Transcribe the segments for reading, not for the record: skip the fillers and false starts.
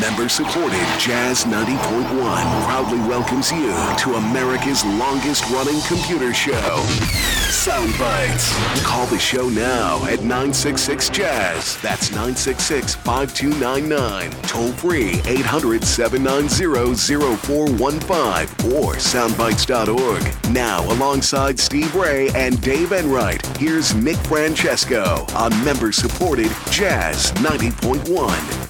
Member-supported Jazz 90.1 proudly welcomes you to America's longest-running computer show, Sound Bites. Call the show now at 966-JAZZ. That's 966-5299. Toll-free 800-790-0415 or soundbites.org. Now, alongside Steve Ray and Dave Enright, here's Nick Francesco on member-supported Jazz 90.1.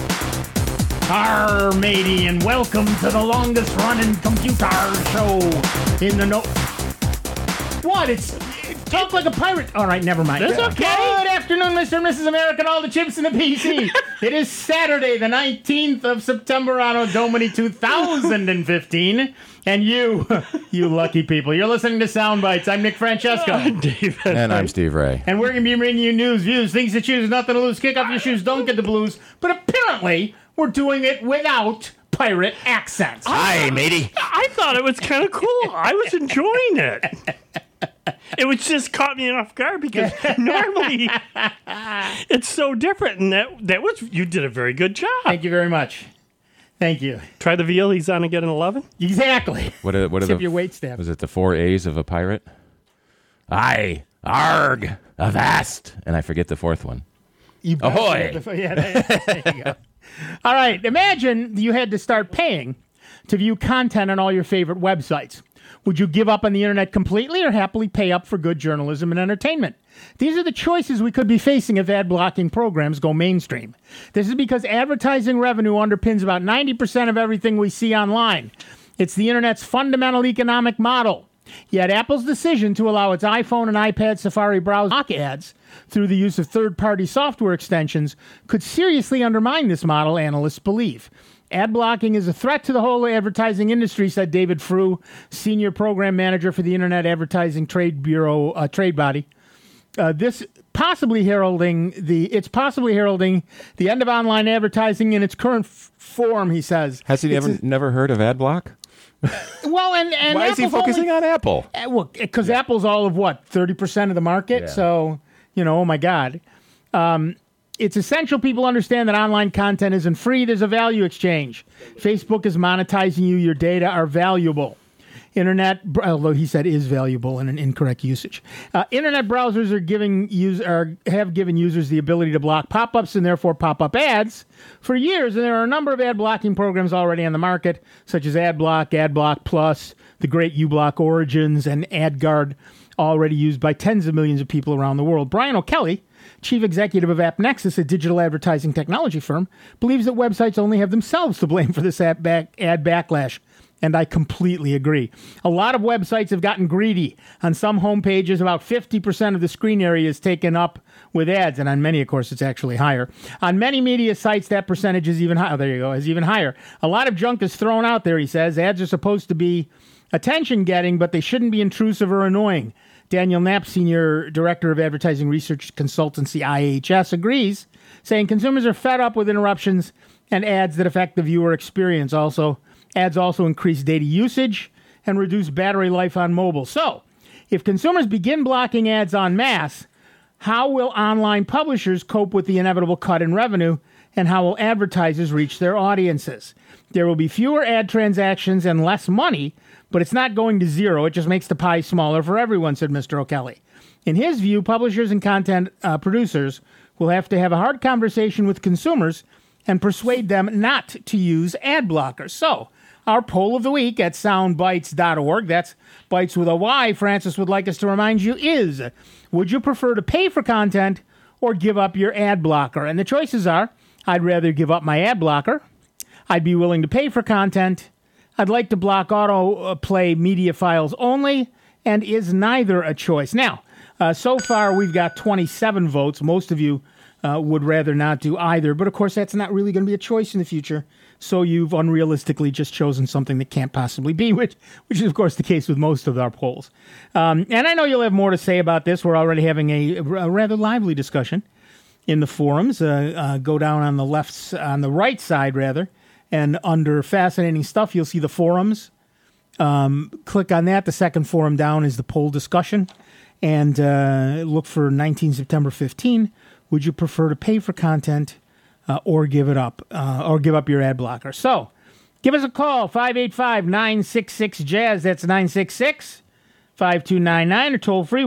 Arr, matey, and welcome to the longest-running computer show in the What? Talk like a pirate. All right, never mind. That's okay. Good afternoon, Mr. and Mrs. America, and all the chips in the PC. It is Saturday, the 19th of September, Anno Domini 2015. And you lucky people, you're listening to Sound Bites. I'm Nick Francesco. And I'm Steve Ray. And we're going to be bringing you news, views, things to choose, nothing to lose. Kick off your shoes, don't get the blues. But apparently, we're doing it without pirate accents. Hi, matey. I thought it was kind of cool. I was enjoying it. It was just caught me off guard because normally it's so different, and that was you did a very good job. Thank you very much. Thank you. Try the Violi's on and get an 11. Exactly. What are Tip your wait staff. Was it the 4 A's of a pirate? Aye, arg, avast, and I forget the fourth one. Ahoy! Yeah, there you go. All right. Imagine you had to start paying to view content on all your favorite websites. Would you give up on the internet completely or happily pay up for good journalism and entertainment? These are the choices we could be facing if ad blocking programs go mainstream. This is because advertising revenue underpins about 90% of everything we see online. It's the internet's fundamental economic model. Yet Apple's decision to allow its iPhone and iPad Safari browser block ads through the use of third-party software extensions could seriously undermine this model, analysts believe. Ad blocking is a threat to the whole advertising industry, said David Frew, senior program manager for the Internet Advertising Trade Bureau trade body. It's possibly heralding the end of online advertising in its current form, he says. Has he never heard of ad block? Well, and why is he focusing on Apple? Well, because Apple's all of 30% of the market. Yeah. So, oh my God. It's essential people understand that online content isn't free. There's a value exchange. Facebook is monetizing you. Your data are valuable. Internet, although he said is valuable in an incorrect usage. Internet browsers have given users the ability to block pop-ups and therefore pop-up ads for years, and there are a number of ad blocking programs already on the market, such as AdBlock Plus, the great uBlock Origins, and AdGuard, already used by tens of millions of people around the world. Brian O'Kelly, chief executive of AppNexus, a digital advertising technology firm, believes that websites only have themselves to blame for this ad backlash. And I completely agree. A lot of websites have gotten greedy. On some homepages, about 50% of the screen area is taken up with ads. And on many, of course, it's actually higher. On many media sites, that percentage is even higher. There you go, is even higher. A lot of junk is thrown out there, he says. Ads are supposed to be attention-getting, but they shouldn't be intrusive or annoying. Daniel Knapp, senior director of advertising research consultancy IHS, agrees, saying consumers are fed up with interruptions and ads that affect the viewer experience. Ads also increase data usage and reduce battery life on mobile. So, if consumers begin blocking ads en masse, how will online publishers cope with the inevitable cut in revenue, and how will advertisers reach their audiences? There will be fewer ad transactions and less money, but it's not going to zero. It just makes the pie smaller for everyone, said Mr. O'Kelly. In his view, publishers and content producers will have to have a hard conversation with consumers and persuade them not to use ad blockers. So, our poll of the week at soundbites.org, that's bites with a Y, Francis would like us to remind you, is, would you prefer to pay for content or give up your ad blocker? And the choices are, I'd rather give up my ad blocker, I'd be willing to pay for content, I'd like to block autoplay media files only, and is neither a choice. Now, so far we've got 27 votes. Most of you would rather not do either, but of course that's not really going to be a choice in the future. So you've unrealistically just chosen something that can't possibly be, which is, of course, the case with most of our polls. And I know you'll have more to say about this. We're already having a rather lively discussion in the forums. Go down on the right side, rather, and under fascinating stuff, you'll see the forums. Click on that. The second forum down is the poll discussion. And look for 19 September 15. Would you prefer to pay for content or give it up, or give up your ad blocker. So give us a call, 585-966-JAZZ. That's 966-5299, or toll free,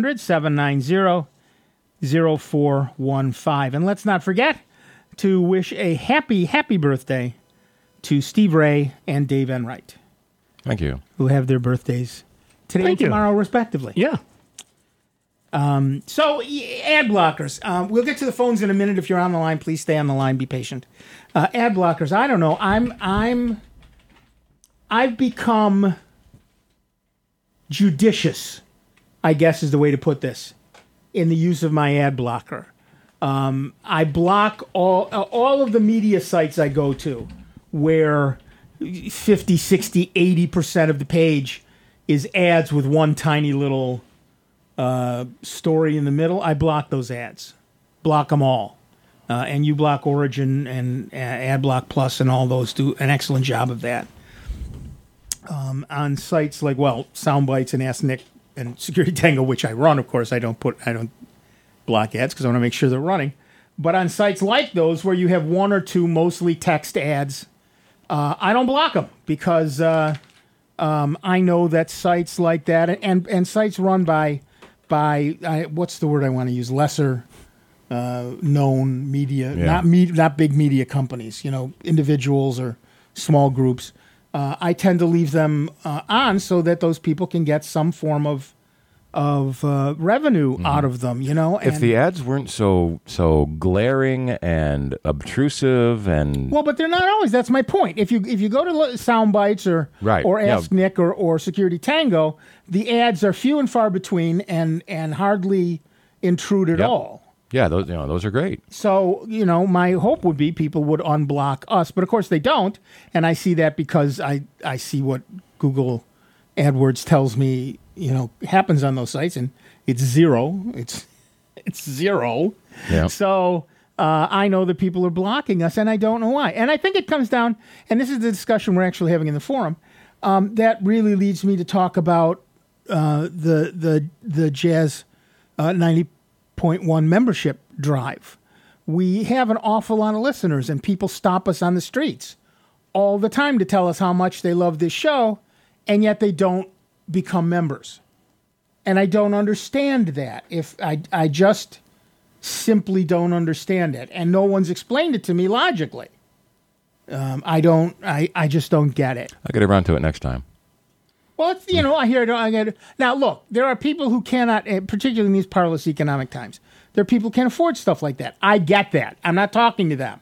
1-800-790-0415. And let's not forget to wish a happy birthday to Steve Ray and Dave Enright. Thank you. Who have their birthdays today and tomorrow, respectively. Yeah. So, ad blockers. We'll get to the phones in a minute. If you're on the line, please stay on the line. Be patient. Ad blockers. I don't know. I've become judicious, I guess is the way to put this, in the use of my ad blocker. I block all of the media sites I go to where 50, 60, 80% of the page is ads with one tiny little story in the middle. I block those ads. Block them all. And uBlock Origin and AdBlock Plus and all those do an excellent job of that. On sites like, Soundbites and Ask Nick and Security Tango, which I run, of course, I don't block ads because I want to make sure they're running. But on sites like those where you have one or two mostly text ads, I don't block them because I know that sites like that and sites run by what's the word I want to use, lesser known media, not big media companies, individuals or small groups. I tend to leave them on so that those people can get some form of revenue out of them, If the ads weren't so glaring and obtrusive and but they're not always. That's my point. If you go to Soundbites or Ask Nick or Security Tango, the ads are few and far between and hardly intrude at all. Yeah, those are great. So, my hope would be people would unblock us, but of course they don't, and I see that because I see what Google AdWords tells me happens on those sites, and it's zero. It's zero. Yeah. So I know that people are blocking us, and I don't know why. And I think it comes down, and this is the discussion we're actually having in the forum, that really leads me to talk about the Jazz 90.1 membership drive. We have an awful lot of listeners, and people stop us on the streets all the time to tell us how much they love this show, and yet they don't become members. And I don't understand that. I just simply don't understand it. And no one's explained it to me logically. I just don't get it. I'll get around to it next time. Well, it's, I hear it. Now, look, there are people who cannot, particularly in these parlous economic times, there are people who can't afford stuff like that. I get that. I'm not talking to them.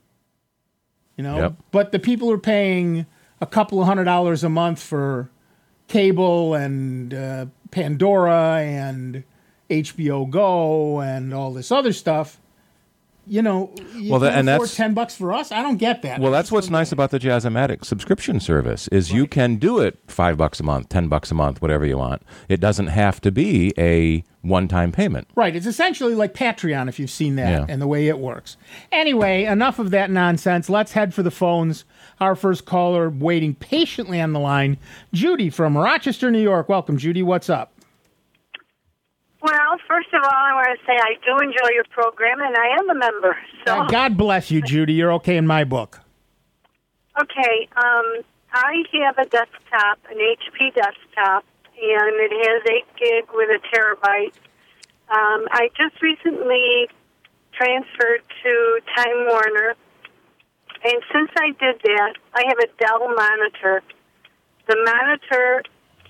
Yep. But the people who are paying a couple of $100 a month for cable and Pandora and HBO Go and all this other stuff, you can afford $10 for us. I don't get that. Well, that's what's nice about the Jazz-O-Matic subscription service is you can do it $5 a month, $10 a month, whatever you want. It doesn't have to be a one-time payment. Right. It's essentially like Patreon, if you've seen that, and the way it works. Anyway, enough of that nonsense. Let's head for the phones. Our first caller waiting patiently on the line, Judy from Rochester, New York. Welcome, Judy. What's up? Well, first of all, I want to say I do enjoy your program, and I am a member. So God bless you, Judy. You're okay in my book. Okay. I have a desktop, an HP desktop, and it has 8 gig with a terabyte. I just recently transferred to Time Warner, and since I did that, I have a Dell monitor. The monitor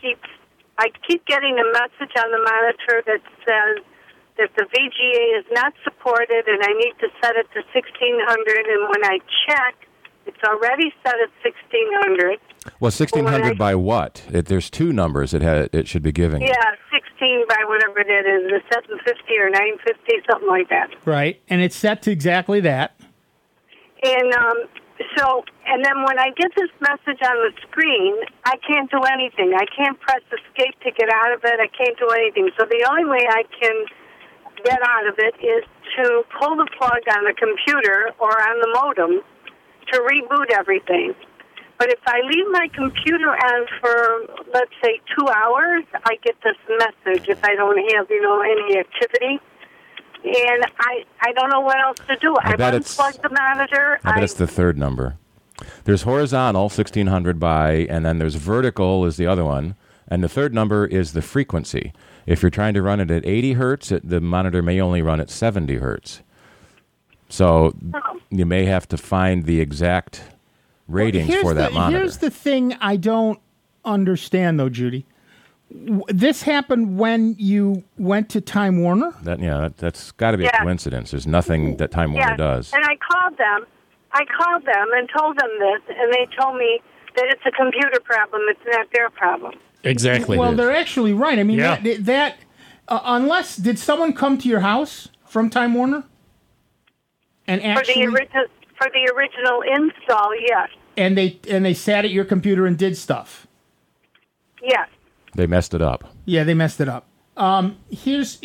I keep getting a message on the monitor that says that the VGA is not supported and I need to set it to 1600, and when I check, it's already set at 1600. Well, 1600 by what? There's 2 numbers it should be giving. Yeah, 16 by whatever it is, the 750 or 950, something like that. Right, and it's set to exactly that. And and then when I get this message on the screen, I can't do anything. I can't press escape to get out of it. I can't do anything. So the only way I can get out of it is to pull the plug on the computer or on the modem to reboot everything. But if I leave my computer on for, let's say, 2 hours, I get this message if I don't have, any activity. And I don't know what else to do. I've bet unplugged the monitor. I bet it's the third number. There's horizontal, 1600 by, and then there's vertical is the other one. And the third number is the frequency. If you're trying to run it at 80 hertz, the monitor may only run at 70 hertz. So you may have to find the exact ratings for that monitor. Here's the thing I don't understand, though, Judy. This happened when you went to Time Warner? That's got to be a coincidence. There's nothing that Time Warner does. And I called them and told them this, and they told me that it's a computer problem. It's not their problem. Exactly. Well, they're actually right. I mean, unless, did someone come to your house from Time Warner? And actually, for the original install, yes. And they sat at your computer and did stuff. Yes. They messed it up. Yeah, they messed it up. Here's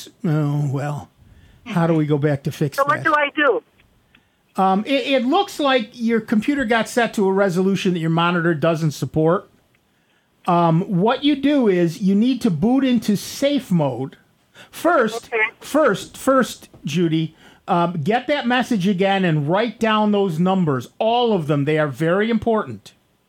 how do we go back to fix that? So what do I do? It looks like your computer got set to a resolution that your monitor doesn't support. What you do is you need to boot into safe mode. First, Judy, get that message again and write down those numbers. All of them. They are very important.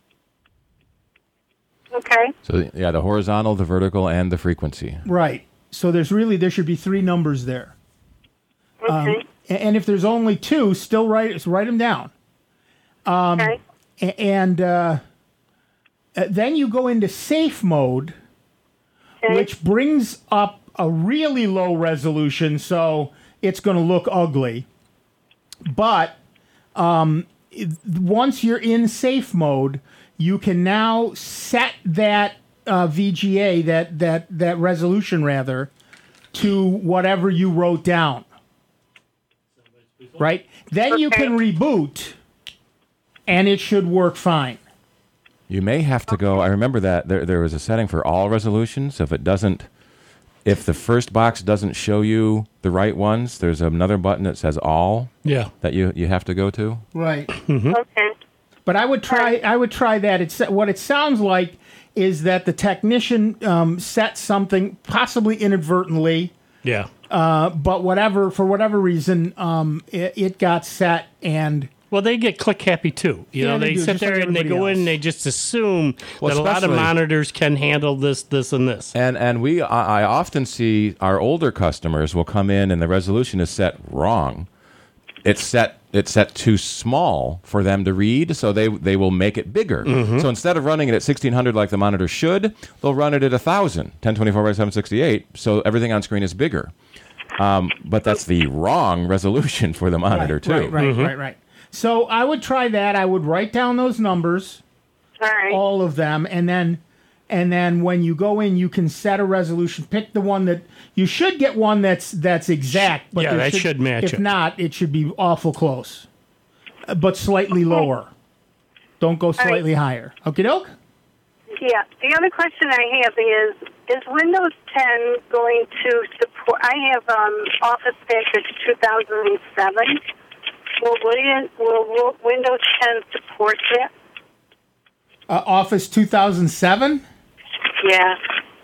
Okay. So, the horizontal, the vertical, and the frequency. Right. So there should be 3 numbers there. Okay. And if there's only 2, still write them down. Okay. And then you go into safe mode, which brings up a really low resolution, so it's going to look ugly. But once you're in safe mode, you can now set that VGA, that resolution rather, to whatever you wrote down. Right? Then you can reboot, and it should work fine. You may have to go. I remember that there was a setting for all resolutions. So if the first box doesn't show you the right ones, there's another button that says all. Yeah. That you have to go to. Right. Mm-hmm. Okay. But I would try that. What it sounds like is that the technician set something possibly inadvertently. Yeah. But for whatever reason, it got set and. Well, they get click happy too. You know, they sit there and they go in and they just assume that a lot of monitors can handle this, and this. And I often see our older customers will come in and the resolution is set wrong. It's set too small for them to read, so they will make it bigger. Mm-hmm. So instead of running it at 1600 like the monitor should, they'll run it at 1000, 1024 by 768, so everything on screen is bigger. But that's the wrong resolution for the monitor too. Right. So I would try that. I would write down those numbers, all of them, and then when you go in, you can set a resolution. Pick the one that you should get one that's exact. But that should match. If not, it should be awful close, but slightly lower. Don't go slightly higher. Okie doke. Yeah. The other question I have is Windows 10 going to support? I have Office Package 2007. Will Windows 10 support that? Office 2007? Yeah.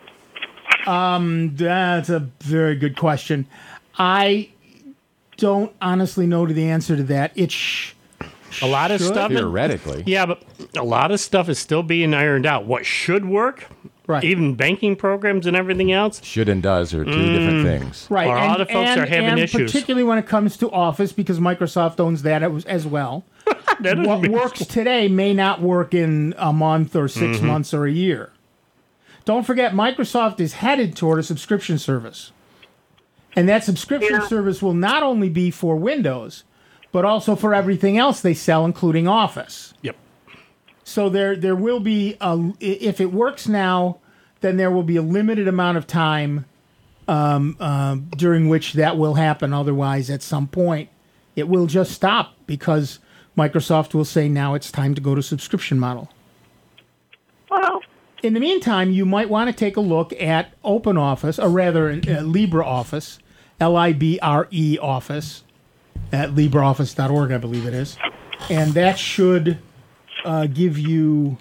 That's a very good question. I don't honestly know the answer to that. A lot of stuff. Theoretically. Yeah, but a lot of stuff is still being ironed out. What should work? Right. Even banking programs and everything else. Should and does are two different things. Right. A lot of folks are having issues. Particularly when it comes to Office, because Microsoft owns that as well. What works today may not work in a month or 6 months or a year. Don't forget, Microsoft is headed toward a subscription service. And that subscription service will not only be for Windows, but also for everything else they sell, including Office. Yep. So there will be, if it works now, then there will be a limited amount of time during which that will happen. Otherwise, at some point, it will just stop because Microsoft will say, now it's time to go to subscription model. Well, in the meantime, you might want to take a look at OpenOffice, or rather LibreOffice, LIBRE Office, at LibreOffice.org, I believe it is. And that should give you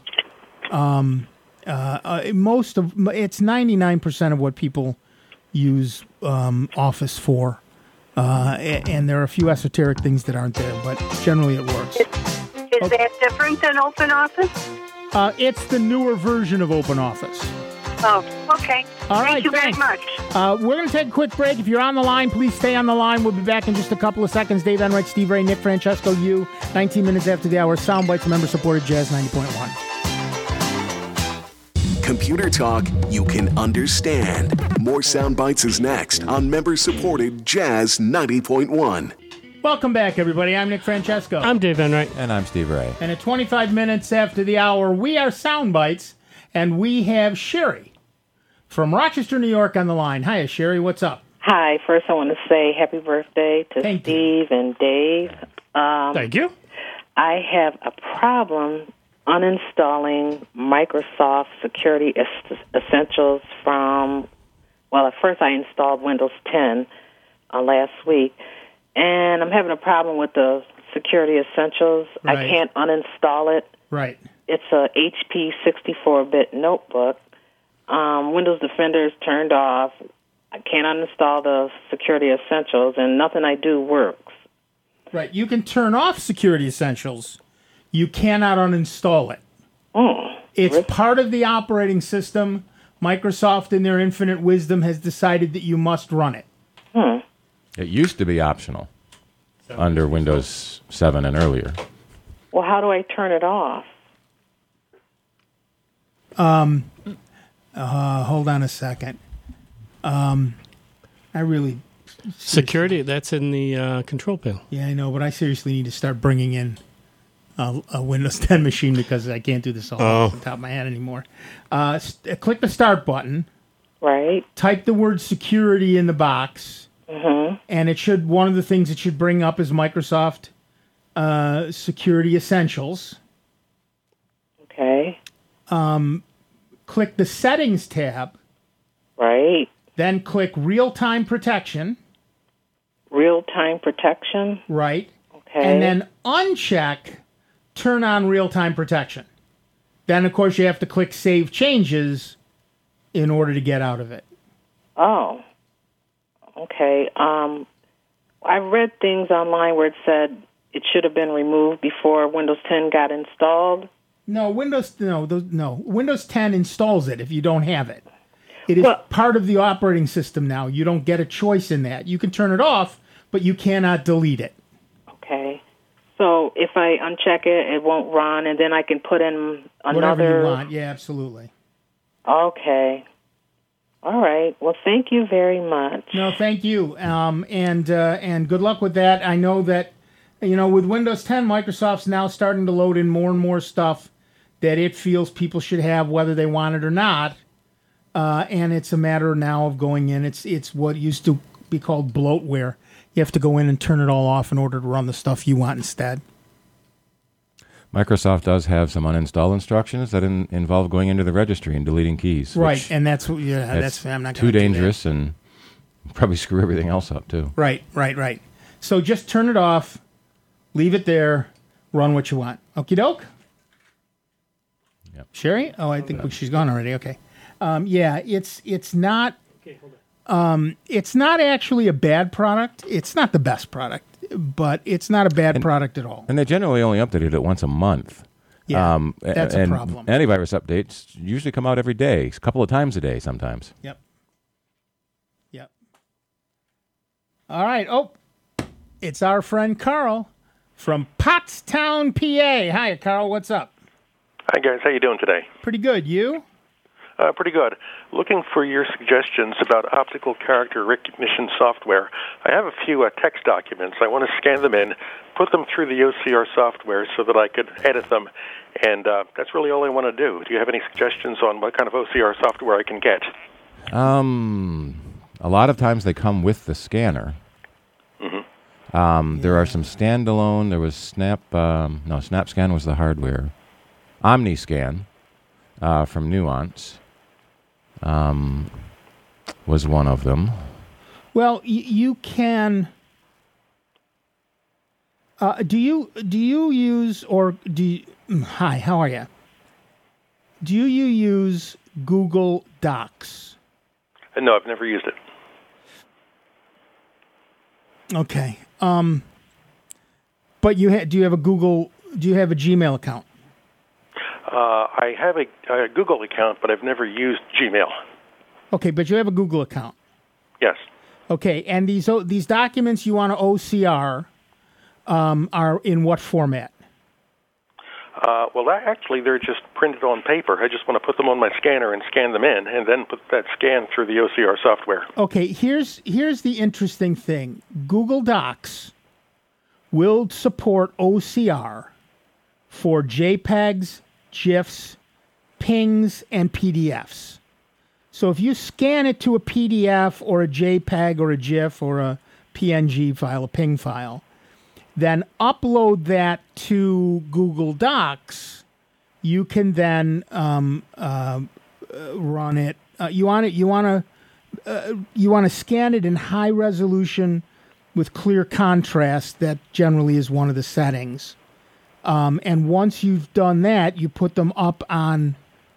most of, it's 99% of what people use Office for. And there are a few esoteric things that aren't there, but generally it works. Is that different than OpenOffice? It's the newer version of OpenOffice. Oh, okay. All right, Thank you very thanks. much. We're going to take a quick break. If you're on the line, please stay on the line. We'll be back in just a couple of seconds. Dave Enright, Steve Ray, Nick Francesco, you. 19 minutes after the hour. Soundbites, member-supported Jazz 90.1. Computer talk you can understand. More Sound Bites is next on member-supported Jazz 90.1. Welcome back, everybody. I'm Nick Francesco. I'm Dave Enright. And I'm Steve Ray. And at 25 minutes after the hour, we are Sound Bites, and we have Sherry from Rochester, New York on the line. Hiya, Sherry. What's up? Hi. First, I want to say happy birthday to Thank Steve and Dave. Thank you. I have a problem uninstalling Microsoft Security Essentials from, well, at first I installed Windows 10 last week, and I'm having a problem with the Security Essentials. Right. I can't uninstall it. Right. It's a HP 64-bit notebook. Windows Defender is turned off. I can't uninstall the Security Essentials, and nothing I do works. Right. You can turn off Security Essentials. You cannot uninstall it. It's really? part of the operating system. Microsoft, in their infinite wisdom, has decided that you must run it. It used to be optional under Windows 7 and earlier. Well, how do I turn it off? Hold on a second. I really... Security, that's in the control panel. Yeah, I know, but I seriously need to start bringing in a Windows 10 machine because I can't do this all off the top of my head anymore. Click the Start button. Right. Type the word security in the box. And it should, one of the things it should bring up is Microsoft Security Essentials. Okay. Click the Settings tab. Right. Then click Real-Time Protection. Real-time protection. Right. Okay. And then uncheck Turn on Real-Time Protection. Then, of course, you have to click Save Changes in order to get out of it. Oh. Okay. I read things online where it said it should have been removed before Windows 10 got installed. No, Windows 10 installs it if you don't have it. It is part of the operating system now. You don't get a choice in that. You can turn it off, but you cannot delete it. Okay. So if I uncheck it, it won't run, and then I can put in another... Whatever you want. Yeah, absolutely. Okay. All right. Well, thank you very much. No, thank you. And good luck with that. I know that, with Windows 10, Microsoft's now starting to load in more and more stuff that it feels people should have, whether they want it or not. And it's a matter now of going in. It's what used to be called bloatware. You have to go in and turn it all off in order to run the stuff you want instead. Microsoft does have some uninstall instructions that involve going into the registry and deleting keys. Right, and that's I'm not too dangerous and probably screw everything else up too. Right. So just turn it off, leave it there, run what you want. Okie doke. Yep. Sherry? Oh, I think she's gone already. Okay. It's not. It's not actually a bad product. It's not the best product, but it's not a bad product at all. And they generally only updated it once a month. Yeah, that's a problem. Antivirus updates usually come out every day, a couple of times a day sometimes. Yep. All right. Oh, it's our friend Carl from Pottstown, PA. Hi, Carl. What's up? Hi, guys. How you doing today? Pretty good. You? Pretty good. Looking for your suggestions about optical character recognition software. I have a few text documents. I want to scan them in, put them through the OCR software so that I could edit them, and that's really all I want to do. Do you have any suggestions on what kind of OCR software I can get? A lot of times they come with the scanner. There are some standalone. There was SnapScan was the hardware. OmniScan from Nuance was one of them. Well, you can. Do you use or do you, hi, how are you? Do you use Google Docs? No, I've never used it. Okay. But do you have a Gmail account? I have a Google account, but I've never used Gmail. Okay, but you have a Google account. Yes. Okay, and these documents you want to OCR are in what format? Actually, they're just printed on paper. I just want to put them on my scanner and scan them in, and then put that scan through the OCR software. Okay, here's the interesting thing. Google Docs will support OCR for JPEGs, GIFs, PNGs, and PDFs. So if you scan it to a PDF or a JPEG or a GIF or a PNG file, a PNG file, then upload that to Google Docs, you can then run it. You want to scan it in high resolution with clear contrast. That generally is one of the settings. And once you've done that, you put them up on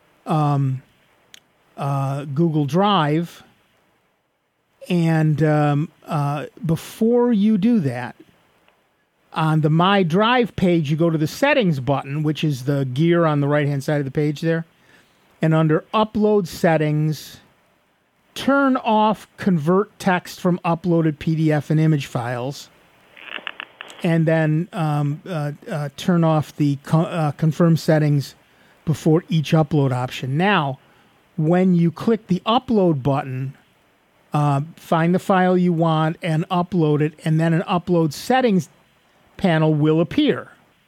Google Drive. And before you do that, on the My Drive page, you go to the Settings button, which is the gear on the right-hand side of the page there. And under Upload Settings, turn off Convert Text from Uploaded PDF and Image Files. And then turn off the Confirm Settings before each upload option. Now, when you click the Upload button, find the file you want and upload it, and then an Upload Settings panel will appear.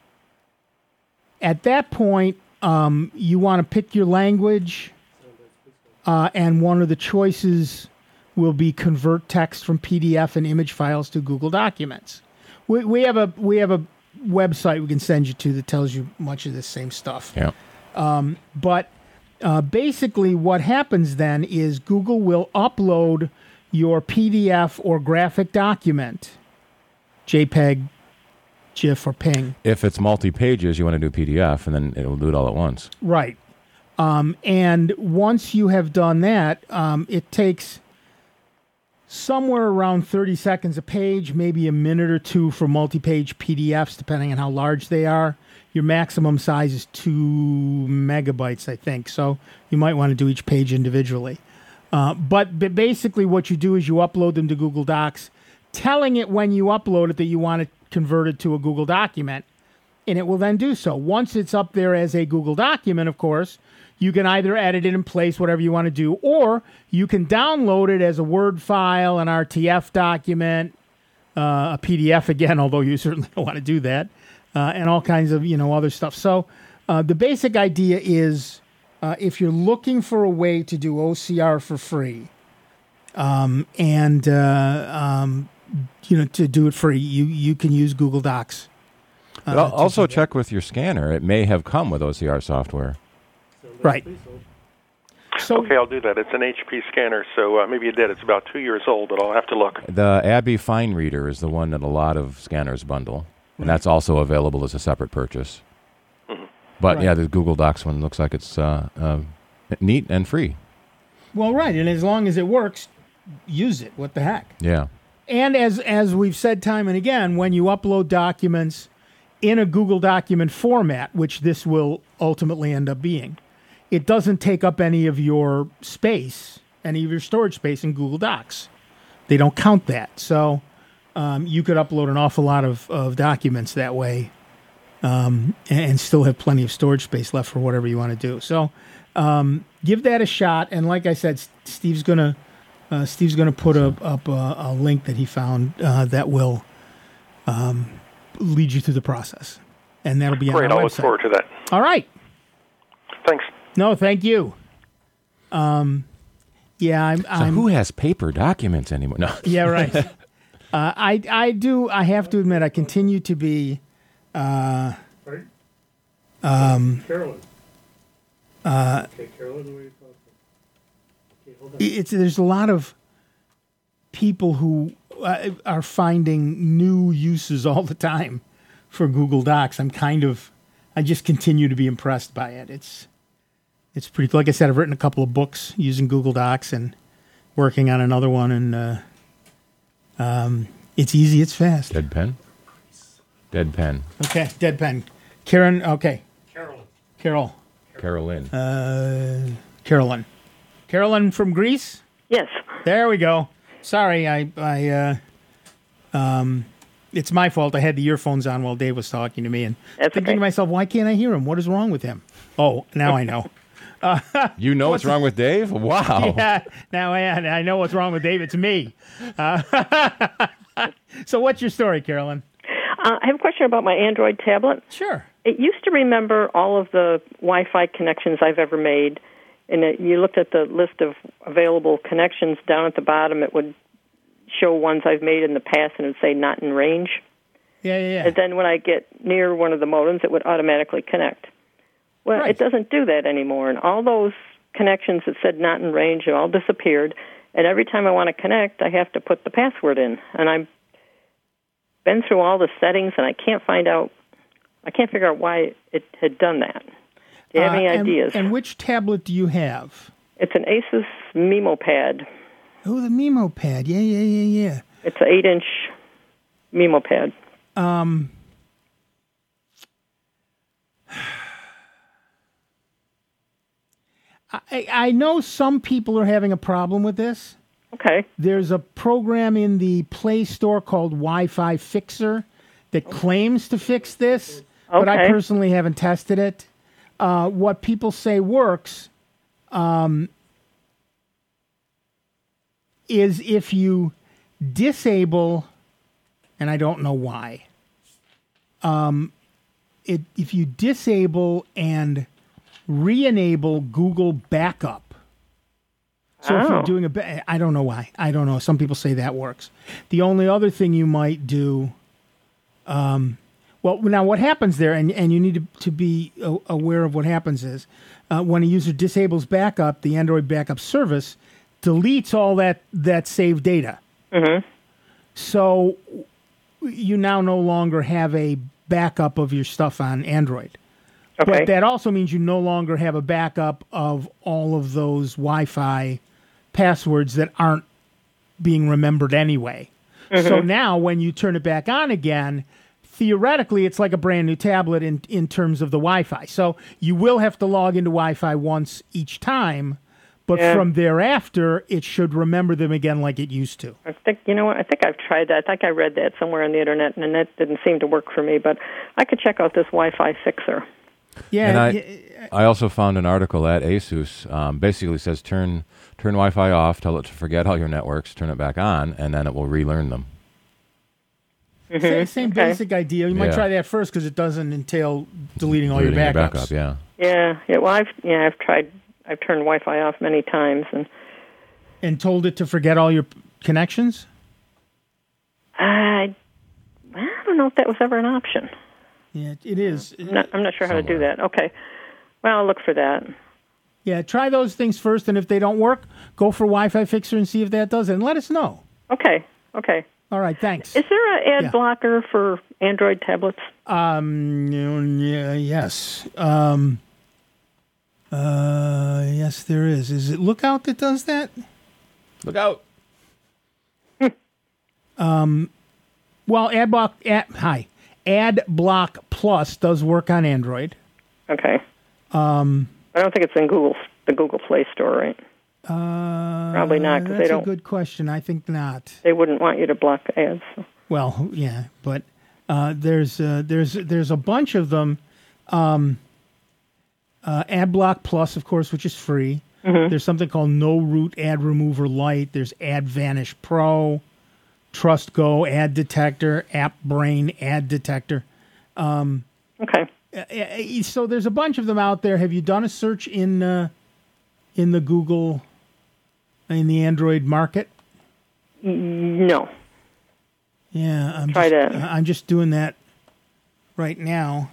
At that point, you want to pick your language, and one of the choices will be convert text from PDF and image files to Google Documents. We have a website we can send you to that tells you much of this same stuff. Yeah. But basically what happens then is Google will upload your PDF or graphic document, JPEG, GIF, or PNG. If it's multi-pages, you want to do PDF, and then it'll do it all at once. Right. And once you have done that, it takes somewhere around 30 seconds a page, maybe a minute or two for multi-page PDFs, depending on how large they are. Your maximum size is 2 megabytes, I think. So you might want to do each page individually. But basically what you do is you upload them to Google Docs, telling it when you upload it that you want it converted to a Google document, and it will then do so. Once it's up there as a Google document, of course, you can either edit it in place, whatever you want to do, or you can download it as a Word file, an RTF document, a PDF again, although you certainly don't want to do that, and all kinds of other stuff. So the basic idea is if you're looking for a way to do OCR for free, to do it free, you can use Google Docs. Also check with your scanner. It may have come with OCR software. Right. So, okay, I'll do that. It's an HP scanner, so maybe it did. It's about 2 years old, but I'll have to look. The Abby Fine Reader is the one that a lot of scanners bundle, and that's also available as a separate purchase. Mm-hmm. But yeah, the Google Docs one looks like it's neat and free. Well, right, and as long as it works, use it. What the heck? Yeah. And as we've said time and again, when you upload documents in a Google document format, which this will ultimately end up being, it doesn't take up any of your space, any of your storage space in Google Docs. They don't count that. So you could upload an awful lot of documents that way and still have plenty of storage space left for whatever you want to do. So give that a shot. And like I said, Steve's going to put up a link that he found that will lead you through the process. And that'll be on our website. Great, I'll look forward to that. All right. Thanks. No, thank you. So who has paper documents anymore? No. Yeah, right. I do. I have to admit, I continue to be. Carolyn. Carolyn, the way you talk. Okay, hold on. There's a lot of people who are finding new uses all the time for Google Docs. I just continue to be impressed by it. It's pretty, like I said, I've written a couple of books using Google Docs and working on another one, and It's easy. It's fast. Dead pen? Dead pen. Okay, dead pen. Karen, okay. Carol. Carolyn. Carolyn. Carolyn from Greece? Yes. There we go. Sorry, it's my fault. I had the earphones on while Dave was talking to me, and That's thinking to myself, why can't I hear him? What is wrong with him? Oh, now I know. You know what's wrong with Dave? Wow. Yeah, now I know what's wrong with Dave. It's me. So what's your story, Carolyn? I have a question about my Android tablet. Sure. It used to remember all of the Wi-Fi connections I've ever made, and you looked at the list of available connections down at the bottom. It would show ones I've made in the past, and it would say not in range. Yeah. And then when I get near one of the modems, it would automatically connect. Well, Right. It doesn't do that anymore, and all those connections that said not in range have all disappeared, and every time I want to connect, I have to put the password in, and I've been through all the settings, and I can't figure out why it had done that. Do you have any ideas? And which tablet do you have? It's an Asus MemoPad. Oh, the MemoPad. Yeah. It's an 8-inch MemoPad. I know some people are having a problem with this. Okay. There's a program in the Play Store called Wi-Fi Fixer that claims to fix this, but I Okay. personally haven't tested it. What people say works is if you disable, and I don't know why, if you disable and re-enable Google Backup. So if you're doing I don't know why. I don't know. Some people say that works. The only other thing you might do, well, now what happens there, and you need to be aware of what happens is, when a user disables backup, the Android backup service deletes all that saved data. Mm-hmm. So you now no longer have a backup of your stuff on Android. Okay. But that also means you no longer have a backup of all of those Wi-Fi passwords that aren't being remembered anyway. Mm-hmm. So now when you turn it back on again, theoretically it's like a brand new tablet in terms of the Wi-Fi. So you will have to log into Wi-Fi once each time, but from thereafter it should remember them again like it used to. I think, you know what, I think I've tried that. I think I read that somewhere on the internet, and that didn't seem to work for me, but I could check out this Wi-Fi Fixer. Yeah. And I also found an article at Asus, basically says turn Wi-Fi off, tell it to forget all your networks, turn it back on, and then it will relearn them. Mm-hmm. Same basic idea. You might Yeah. try that first because it doesn't entail deleting all Deleting your your backups. backup, yeah. Yeah. Well, I've tried. I've turned Wi-Fi off many times, and And told it to forget all your connections? I don't know if that was ever an option. Yeah, it is. I'm not sure how to do that. Okay. Well, I'll look for that. Yeah, try those things first, and if they don't work, go for Wi-Fi Fixer and see if that does it, and let us know. Okay. All right, thanks. Is there an ad blocker for Android tablets? Yes. Yes, there is. Is it Lookout that does that? Look out. Well, AdBlock Plus does work on Android. Okay. I don't think it's in the Google Play Store, right? Probably not, because That's a good question. I think not. They wouldn't want you to block ads. So. Well, yeah, but there's a bunch of them. AdBlock Plus, of course, which is free. Mm-hmm. There's something called No Root Ad Remover Lite. There's AdVanish Pro, TrustGo Ad Detector, AppBrain Ad Detector. Okay. So there's a bunch of them out there. Have you done a search in the Google, in the Android market? No. Yeah, that. I'm just doing that right now.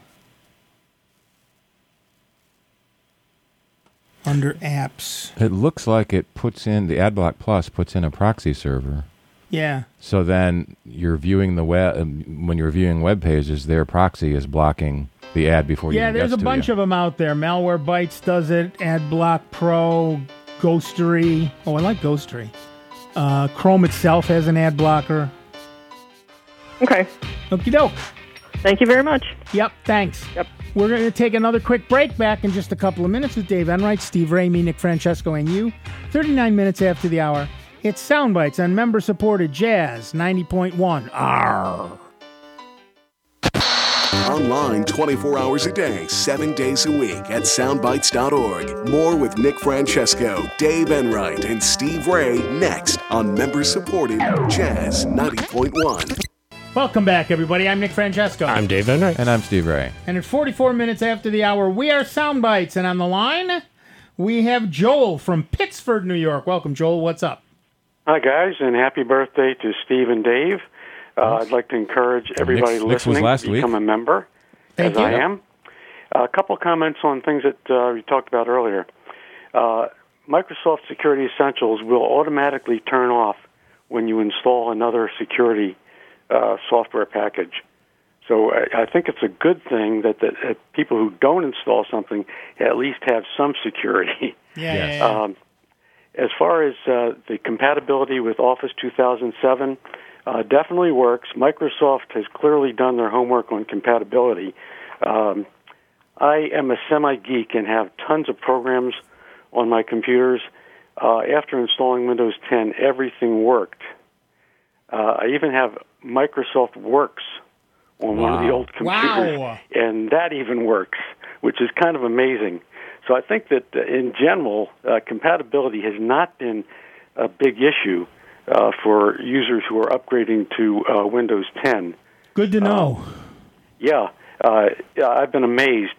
Under apps. It looks like it puts in, the AdBlock Plus puts in a proxy server. Yeah. So then you're viewing the web, when you're viewing web pages, their proxy is blocking the ad before you Yeah, there's a bunch of them out there. Malwarebytes does it, AdBlock Pro, Ghostery. Oh, I like Ghostery. Chrome itself has an ad blocker. Okay. Okie doke. Thank you very much. Yep, thanks. Yep. We're going to take another quick break. Back in just a couple of minutes with Dave Enright, Steve Ray, me, Nick Francesco, and you. 39 minutes after the hour. It's Soundbites on member-supported Jazz 90.1. Arr. Online 24 hours a day, 7 days a week at soundbites.org. More with Nick Francesco, Dave Enright, and Steve Ray next on member-supported Jazz 90.1. Welcome back, everybody. I'm Nick Francesco. I'm Dave Enright. And I'm Steve Ray. And at 44 minutes after the hour, we are Soundbites. And on the line, we have Joel from Pittsford, New York. Welcome, Joel. What's up? Hi, guys, and happy birthday to Steve and Dave. I'd like to encourage everybody listening to become a member, Thank you. I am. A couple comments on things that we talked about earlier. Microsoft Security Essentials will automatically turn off when you install another security software package. So I think it's a good thing that people who don't install something at least have some security. Yeah. As far as the compatibility with Office 2007, definitely works. Microsoft has clearly done their homework on compatibility. I am a semi-geek and have tons of programs on my computers. After installing Windows 10, everything worked. I even have Microsoft Works on one of the old computers, and that even works, which is kind of amazing. So I think that in general, compatibility has not been a big issue for users who are upgrading to Windows 10. Good to know. Yeah, I've been amazed.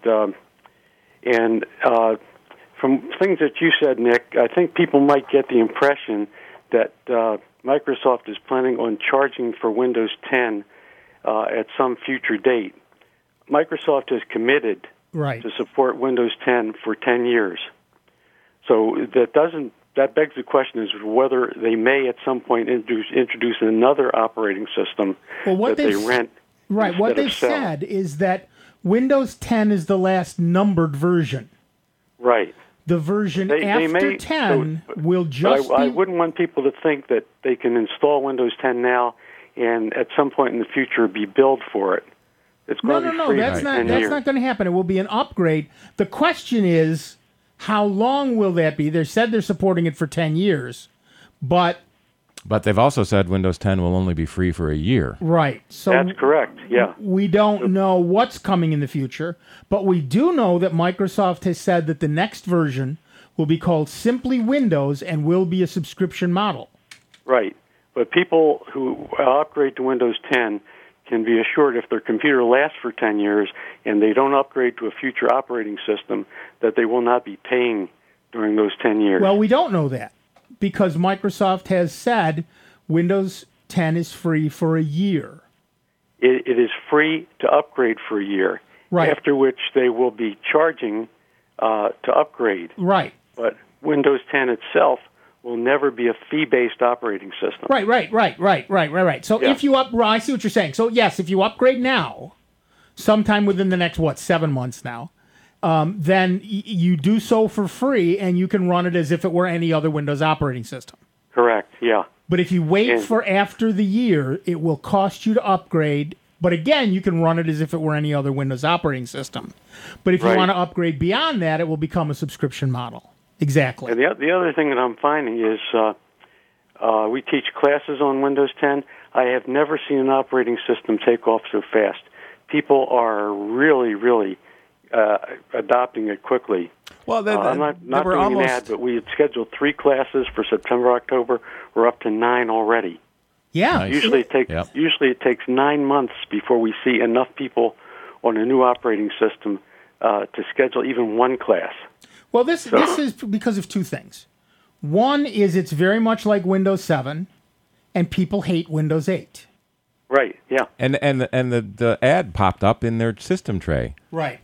And from things that you said, Nick, I think people might get the impression that Microsoft is planning on charging for Windows 10 at some future date. Microsoft has committed to support Windows 10 for 10 years. So that begs the question is whether they may at some point introduce another operating system that they rent. Right. What they've said is that Windows 10 is the last numbered version. Right. The version after 10 will just I wouldn't want people to think that they can install Windows 10 now and at some point in the future be billed for it. It's going to be free that's not going to happen. It will be an upgrade. The question is, how long will that be? They said they're supporting it for 10 years, but they've also said Windows 10 will only be free for a year. Right. So that's correct, yeah. We don't know what's coming in the future, but we do know that Microsoft has said that the next version will be called simply Windows and will be a subscription model. Right. But people who upgrade to Windows 10 can be assured if their computer lasts for 10 years and they don't upgrade to a future operating system that they will not be paying during those 10 years. Well, we don't know that because Microsoft has said Windows 10 is free for a year. It is free to upgrade for a year, after which they will be charging to upgrade. Right. But Windows 10 itself will never be a fee-based operating system. Right. So if you I see what you're saying. So yes, if you upgrade now, sometime within the next 7 months now, then you do so for free, and you can run it as if it were any other Windows operating system. Correct. Yeah. But if you wait for after the year, it will cost you to upgrade. But again, you can run it as if it were any other Windows operating system. But if you want to upgrade beyond that, it will become a subscription model. Exactly. And the other thing that I'm finding is we teach classes on Windows 10. I have never seen an operating system take off so fast. People are really, really adopting it quickly. Well, I'm not doing an ad, but we had scheduled 3 classes for September, October. We're up to 9 already. Yeah. Nice. Usually it takes 9 months before we see enough people on a new operating system to schedule even one class. Well, this is because of 2 things. One is it's very much like Windows 7, and people hate Windows 8. Right. Yeah. And the ad popped up in their system tray. Right.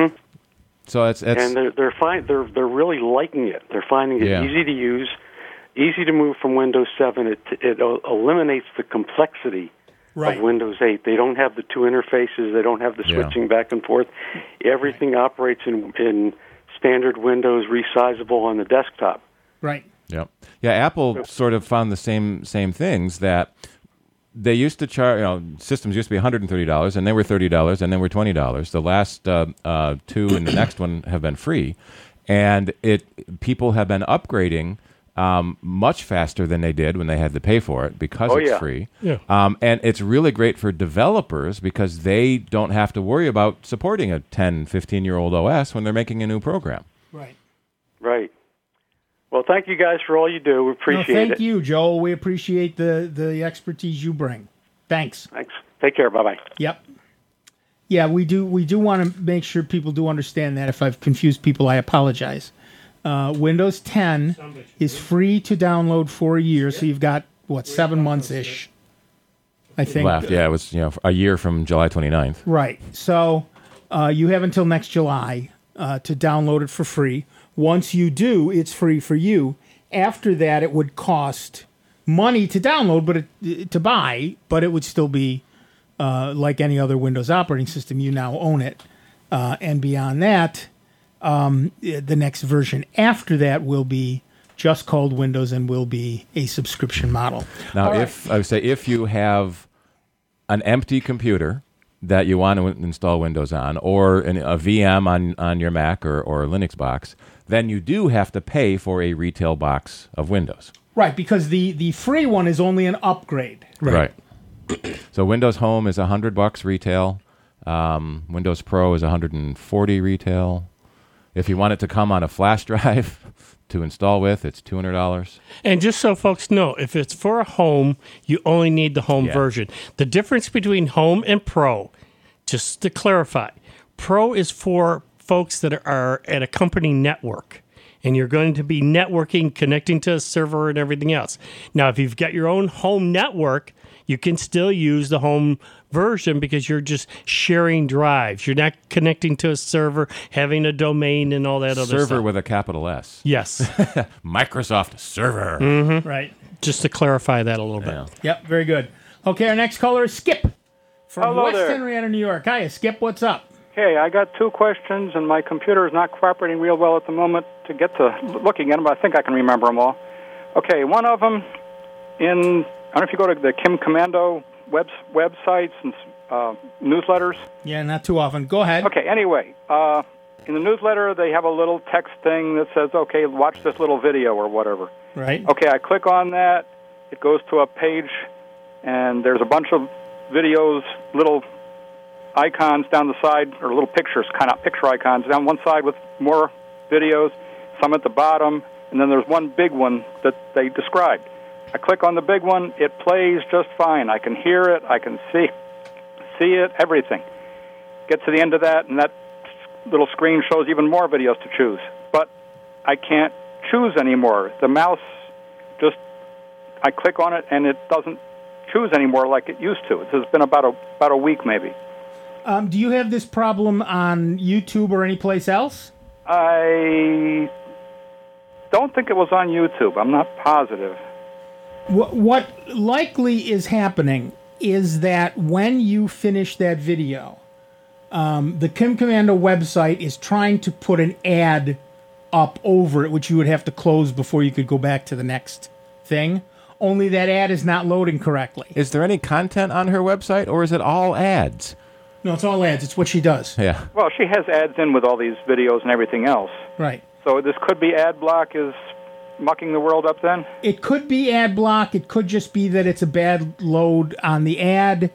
So it's and they're fine. They're really liking it. They're finding it easy to use, easy to move from Windows 7. It eliminates the complexity of Windows 8. They don't have the 2 interfaces. They don't have the switching back and forth. Everything operates in standard Windows, resizable on the desktop. Right. Yep. Yeah, Apple sort of found the same things that they used to charge, systems used to be $130, and they were $30, and they were $20. The last two and the next one have been free, and people have been upgrading much faster than they did when they had to pay for it because it's free. Yeah. And it's really great for developers because they don't have to worry about supporting a 10, 15-year-old OS when they're making a new program. Right. Right. Well, thank you guys for all you do. We appreciate it. Thank you, Joel. We appreciate the expertise you bring. Thanks. Thanks. Take care. Bye-bye. Yep. Yeah, we do want to make sure people do understand that. If I've confused people, I apologize. Windows 10 is free to download for a year, so you've got, 7 months-ish, I think. Left. Yeah, it was a year from July 29th. Right. So you have until next July to download it for free. Once you do, it's free for you. After that, it would cost money to download, to buy, but it would still be like any other Windows operating system. You now own it. And beyond that, the next version after that will be just called Windows and will be a subscription model. Now, if you have an empty computer that you want to install Windows on, or a VM on your Mac or Linux box, then you do have to pay for a retail box of Windows. Right, because the free one is only an upgrade. Right. So Windows Home is $100 retail. Windows Pro is $140 retail. If you want it to come on a flash drive to install with, it's $200. And just so folks know, if it's for a home, you only need the home version. The difference between home and pro, just to clarify, pro is for folks that are at a company network, and you're going to be networking, connecting to a server and everything else. Now, if you've got your own home network, you can still use the home version because you're just sharing drives. You're not connecting to a server, having a domain and all that other stuff. Server with a capital S. Yes. Microsoft Server. Mm-hmm. Right. Just to clarify that a little bit. Yep, very good. Okay, our next caller is Skip from Hello West there. Henrietta, New York. Hi, Skip, what's up? Okay, I got two questions, and my computer is not cooperating real well at the moment to get to looking at them, but I think I can remember them all. Okay, one of them, I don't know if you go to the Kim Commando websites and newsletters. Yeah, not too often. Go ahead. Okay, anyway, in the newsletter, they have a little text thing that says, okay, watch this little video or whatever. Right. Okay, I click on that. It goes to a page, and there's a bunch of videos, little icons down the side, or little pictures, kind of picture icons down one side with more videos, some at the bottom, and then there's one big one that they described. I click on the big one, it plays just fine. I can hear it, I can see it, everything. Get to the end of that, and that little screen shows even more videos to choose. But I can't choose anymore. The mouse I click on it, and it doesn't choose anymore like it used to. It has been about a week maybe. Do you have this problem on YouTube or any place else? I don't think it was on YouTube. I'm not positive. What likely is happening is that when you finish that video, the Kim Commando website is trying to put an ad up over it, which you would have to close before you could go back to the next thing. Only that ad is not loading correctly. Is there any content on her website, or is it all ads? No, it's all ads. It's what she does. Yeah. Well, she has ads in with all these videos and everything else. Right. So this could be ad block is mucking the world up then? It could be ad block. It could just be that it's a bad load on the ad.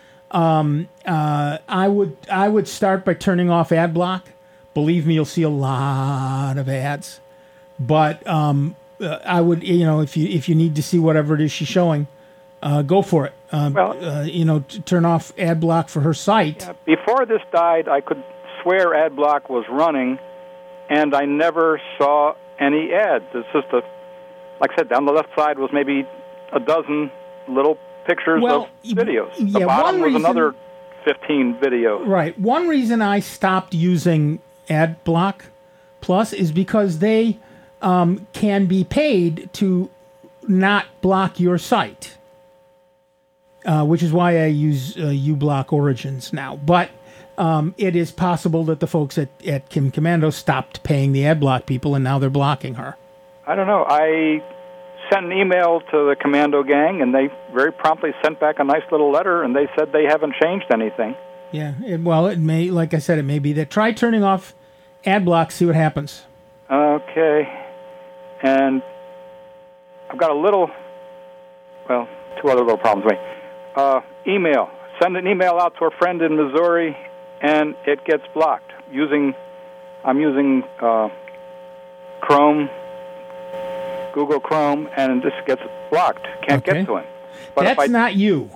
I would start by turning off ad block. Believe me, you'll see a lot of ads. But I would, if you need to see whatever it is she's showing, go for it. Turn off ad block for her site. Yeah, before this died, I could swear ad block was running, and I never saw any ads. It's just like I said, down the left side was maybe a dozen little pictures of videos. The bottom was another 15 videos. Right. One reason I stopped using ad block plus is because they can be paid to not block your site, which is why I use uBlock Origins now. But it is possible that the folks at Kim Commando stopped paying the ad block people, and now they're blocking her. I don't know. I sent an email to the Commando gang, and they very promptly sent back a nice little letter, and they said they haven't changed anything. Yeah, it may, like I said, it may be that. Try turning off ad block, see what happens. Okay. And I've got two other little problems. Wait. Email. Send an email out to a friend in Missouri, and it gets blocked. I'm using Chrome, Google Chrome, and this gets blocked. Can't get to him. But that's not you.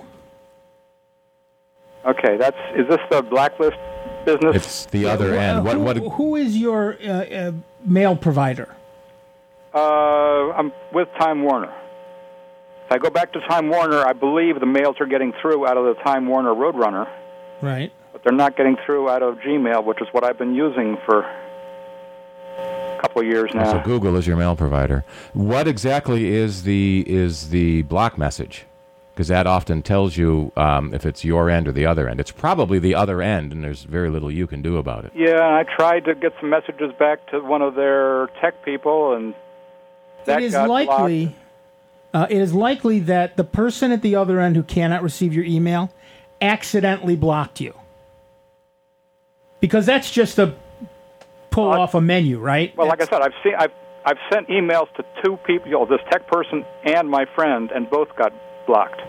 Okay, is this the blacklist business? It's the other end. Who is your mail provider? I'm with Time Warner. If I go back to Time Warner, I believe the mails are getting through out of the Time Warner Roadrunner. Right. But they're not getting through out of Gmail, which is what I've been using for a couple of years now. So Google is your mail provider. What exactly is the block message? Because that often tells you if it's your end or the other end. It's probably the other end, and there's very little you can do about it. Yeah, I tried to get some messages back to one of their tech people, and that got blocked. It is likely that the person at the other end who cannot receive your email accidentally blocked you. Because that's just a pull off a menu, right? Well, like I said, I've sent emails to two people, this tech person and my friend, and both got blocked.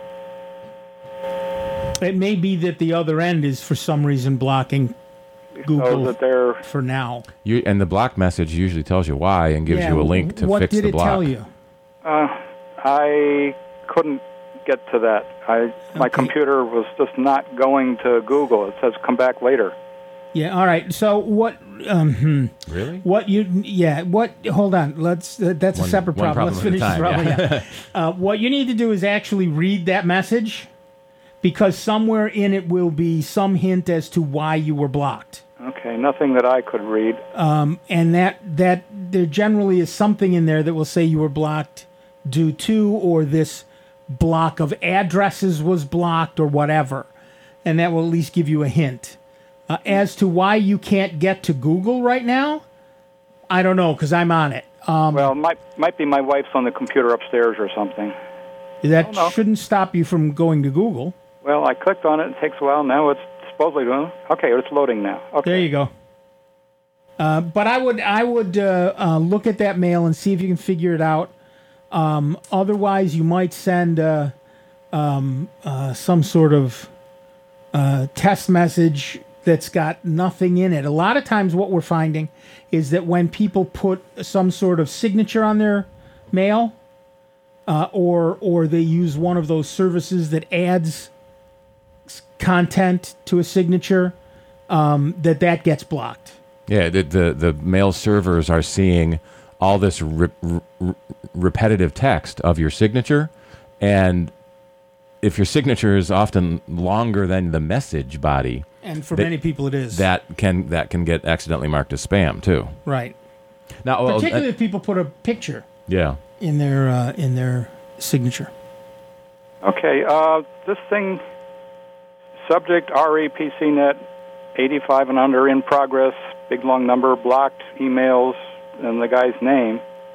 It may be that the other end is for some reason blocking Google for now. And the block message usually tells you why and gives you a link to fix the block. What did it tell you? I couldn't get to that. My computer was just not going to Google. It says come back later. Yeah. All right. So what? Really? What you? Yeah. What? Hold on. Let's. That's a separate problem. Let's finish this problem. Yeah. What you need to do is actually read that message, because somewhere in it will be some hint as to why you were blocked. Okay. Nothing that I could read. And that there generally is something in there that will say you were blocked due to, or this block of addresses was blocked, or whatever, and that will at least give you a hint. As to why you can't get to Google right now, I don't know, because I'm on it. Well, might be my wife's on the computer upstairs or something. That shouldn't stop you from going to Google. Well, I clicked on it. It takes a while. Now it's supposedly doing. Okay, it's loading now. Okay. There you go. But I would look at that mail and see if you can figure it out. Otherwise, you might send some sort of test message that's got nothing in it. A lot of times what we're finding is that when people put some sort of signature on their mail, or they use one of those services that adds content to a signature, that gets blocked. Yeah, the mail servers are seeing all this repetitive text of your signature, and if your signature is often longer than the message body, and for many people it is, that can get accidentally marked as spam too. Right. Now, particularly if people put a picture. Yeah. In their signature. Okay. This thing, subject REPCnet 85 and under in progress, big long number, blocked emails, and the guy's name.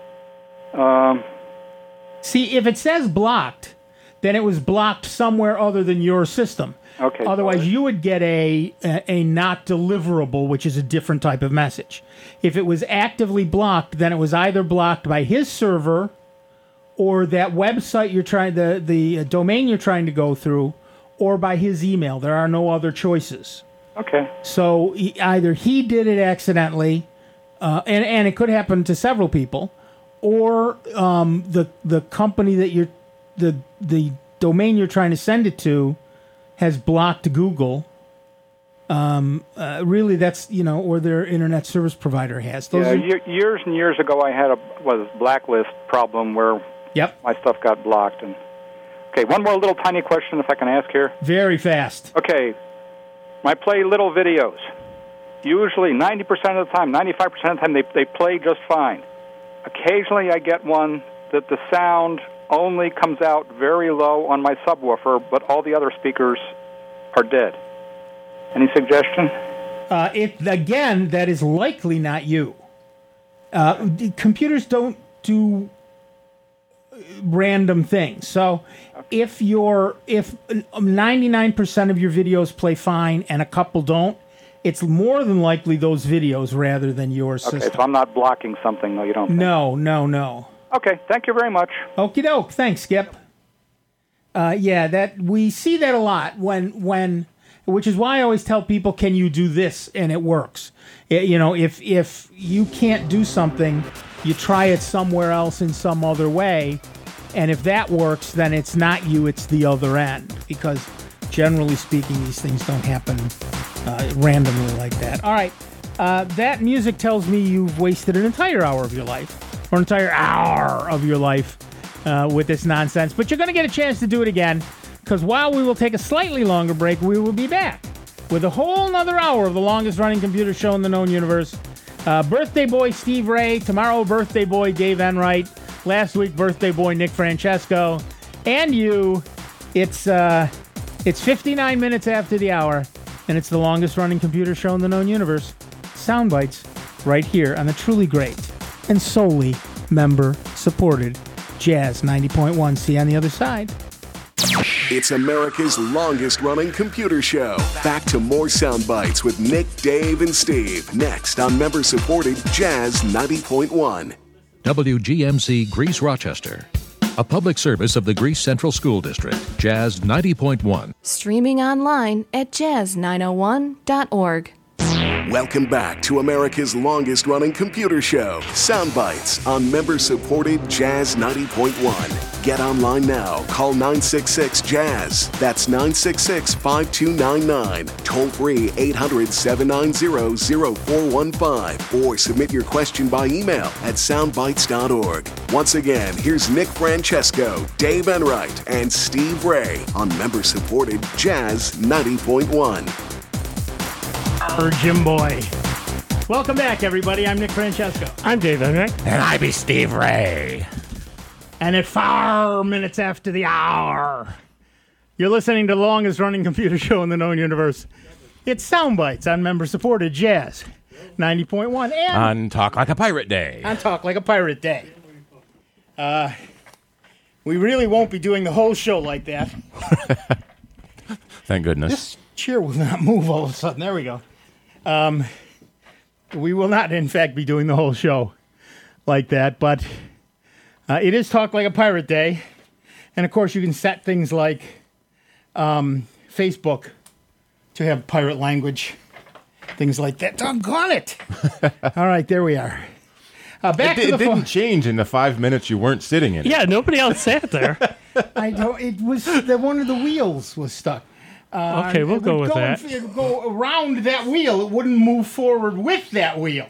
See, if it says blocked, then it was blocked somewhere other than your system. Okay. Otherwise, you would get a not deliverable, which is a different type of message. If it was actively blocked, then it was either blocked by his server, or that website you're trying, the domain you're trying to go through, or by his email. There are no other choices. Okay. So either he did it accidentally, and it could happen to several people, or the company that the domain you're trying to send it to has blocked Google. Really, that's, or their internet service provider has. Years and years ago, I had a blacklist problem where my stuff got blocked. And okay, one more little tiny question, if I can ask here. Very fast. Okay, I play little videos. Usually, 90% of the time, 95% of the time, they play just fine. Occasionally, I get one that the sound only comes out very low on my subwoofer, but all the other speakers are dead. Any suggestion? Again, that is likely not you. Computers don't do random things. So if 99% of your videos play fine and a couple don't, it's more than likely those videos rather than your system. Okay, so I'm not blocking something, though, you don't think? No. Okay, thank you very much. Okie doke. Thanks, Skip. That we see that a lot when, which is why I always tell people, can you do this? And it works. If you can't do something, you try it somewhere else in some other way. And if that works, then it's not you, it's the other end. Because generally speaking, these things don't happen randomly like that. All right. That music tells me you've wasted an entire hour of your life, or an entire hour of your life with this nonsense. But you're going to get a chance to do it again, because while we will take a slightly longer break, we will be back with a whole nother hour of the longest running computer show in the known universe. Birthday boy Steve Ray, tomorrow birthday boy Dave Enright, last week birthday boy Nick Francesco, and you. It's 59 minutes after the hour, and it's the longest running computer show in the known universe. Soundbites, right here on the truly great and solely member-supported Jazz 90.1. See you on the other side. It's America's longest-running computer show. Back to more Soundbites with Nick, Dave, and Steve. Next on member-supported Jazz 90.1. WGMC Greece Rochester. A public service of the Greece Central School District. Jazz 90.1. Streaming online at jazz901.org. Welcome back to America's longest-running computer show, Soundbites, on member-supported Jazz 90.1. Get online now. Call 966-JAZZ. That's 966-5299. Toll-free 800-790-0415. Or submit your question by email at soundbites.org. Once again, here's Nick Francesco, Dave Enright, and Steve Ray on member-supported Jazz 90.1. Jim Boy. Welcome back, everybody. I'm Nick Francesco. I'm Dave Enright. And I be Steve Ray. And at 4 minutes after the hour, you're listening to the longest running computer show in the known universe. It's Soundbites on member-supported Jazz 90.1 and on Talk Like a Pirate Day. On Talk Like a Pirate Day. We really won't be doing the whole show like that. Thank goodness. This chair will not move all of a sudden. There we go. We will not, in fact, be doing the whole show like that, but it is Talk Like a Pirate Day. And, of course, you can set things like Facebook to have pirate language, things like that. Doggone it! All right, there we are. Back to the didn't change in the 5 minutes you weren't sitting in it. Yeah, nobody else sat there. I don't. It was one of the wheels was stuck. Okay, we'll go with that. If you go around that wheel, it wouldn't move forward with that wheel.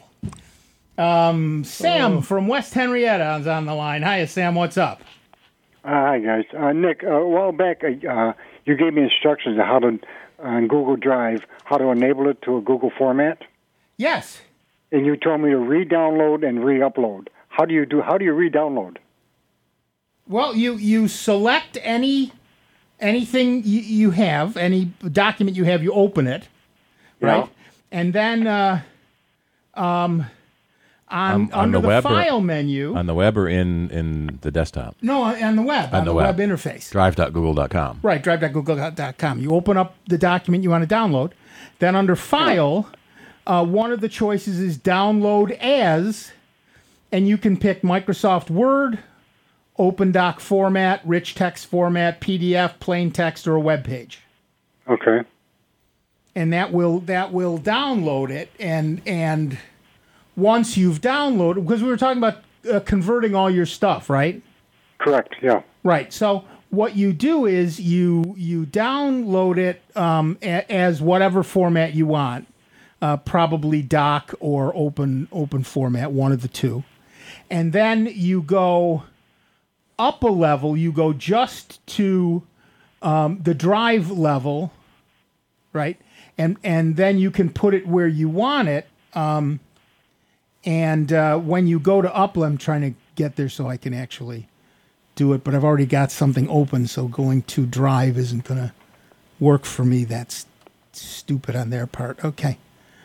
Sam from West Henrietta is on the line. Hiya, Sam. What's up? Hi, guys. Nick, a while back, you gave me instructions on how to, on Google Drive, how to enable it to a Google format. Yes. And you told me to re-download and re-upload. How do you re-download? Well, you select anything you have, any document you have, you open it, right? Yeah. And then under the web file menu. On the web or in the desktop? No, on the web, on the web interface. Drive.google.com. Right, drive.google.com. You open up the document you want to download. Then under File, one of the choices is Download As, and you can pick Microsoft Word, Open Doc format, rich text format, PDF, plain text, or a web page. Okay. And that will download it, and once you've downloaded, because we were talking about converting all your stuff, right? Correct. Yeah. Right. So what you do is you download it as whatever format you want, probably doc or open format, one of the two, and then you go up a level, you go just to the drive level, right? And then you can put it where you want it. And when you go to up, I'm trying to get there so I can actually do it, but I've already got something open, so going to drive isn't going to work for me. That's stupid on their part. Okay.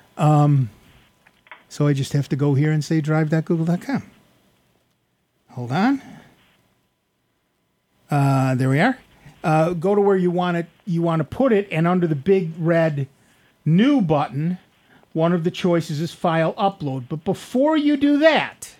So I just have to go here and say drive.google.com. Hold on. There we are. Go to where you want it. You want to put it, and under the big red New button, one of the choices is File Upload. But before you do that,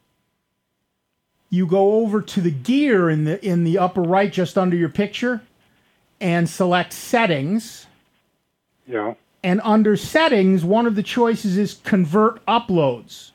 you go over to the gear in the upper right, just under your picture, and select Settings. Yeah. And under Settings, one of the choices is Convert Uploads.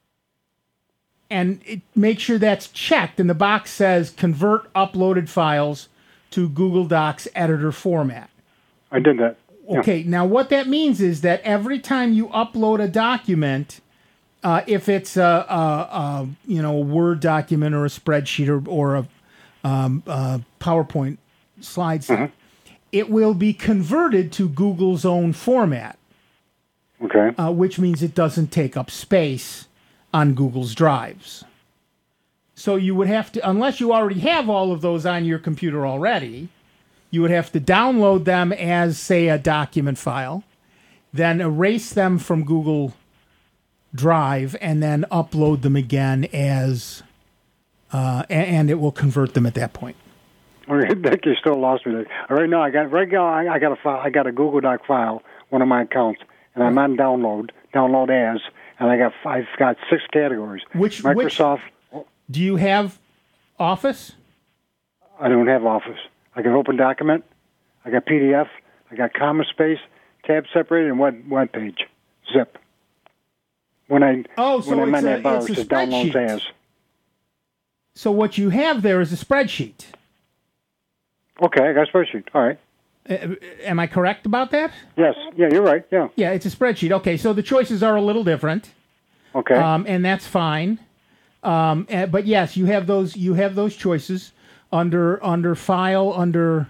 And make sure that's checked. And the box says Convert Uploaded Files to Google Docs Editor Format. I did that. Yeah. Okay, now what that means is that every time you upload a document, if it's a Word document or a spreadsheet or a PowerPoint slide set, it will be converted to Google's own format. Okay. Which means it doesn't take up space on Google's drives. So you would have to, unless you already have all of those on your computer already, you would have to download them as, say, a document file, then erase them from Google Drive, and then upload them again as, and it will convert them at that point. Okay, Nick, you still lost me there. Right now, I got a file. I got a Google Doc file, one of my accounts, and I'm on download as, and I've got 6 categories. Which Microsoft? Do you have Office? I don't have Office. I can open document. I got PDF. I got comma space, tab separated, and web page, zip. When I'm in that bar, it says downloads as. So what you have there is a spreadsheet. Okay, I got a spreadsheet. All right. Am I correct about that? Yes. Yeah, you're right. Yeah. Yeah, it's a spreadsheet. Okay, so the choices are a little different. Okay. And that's fine. But yes, you have those. You have those choices under File, under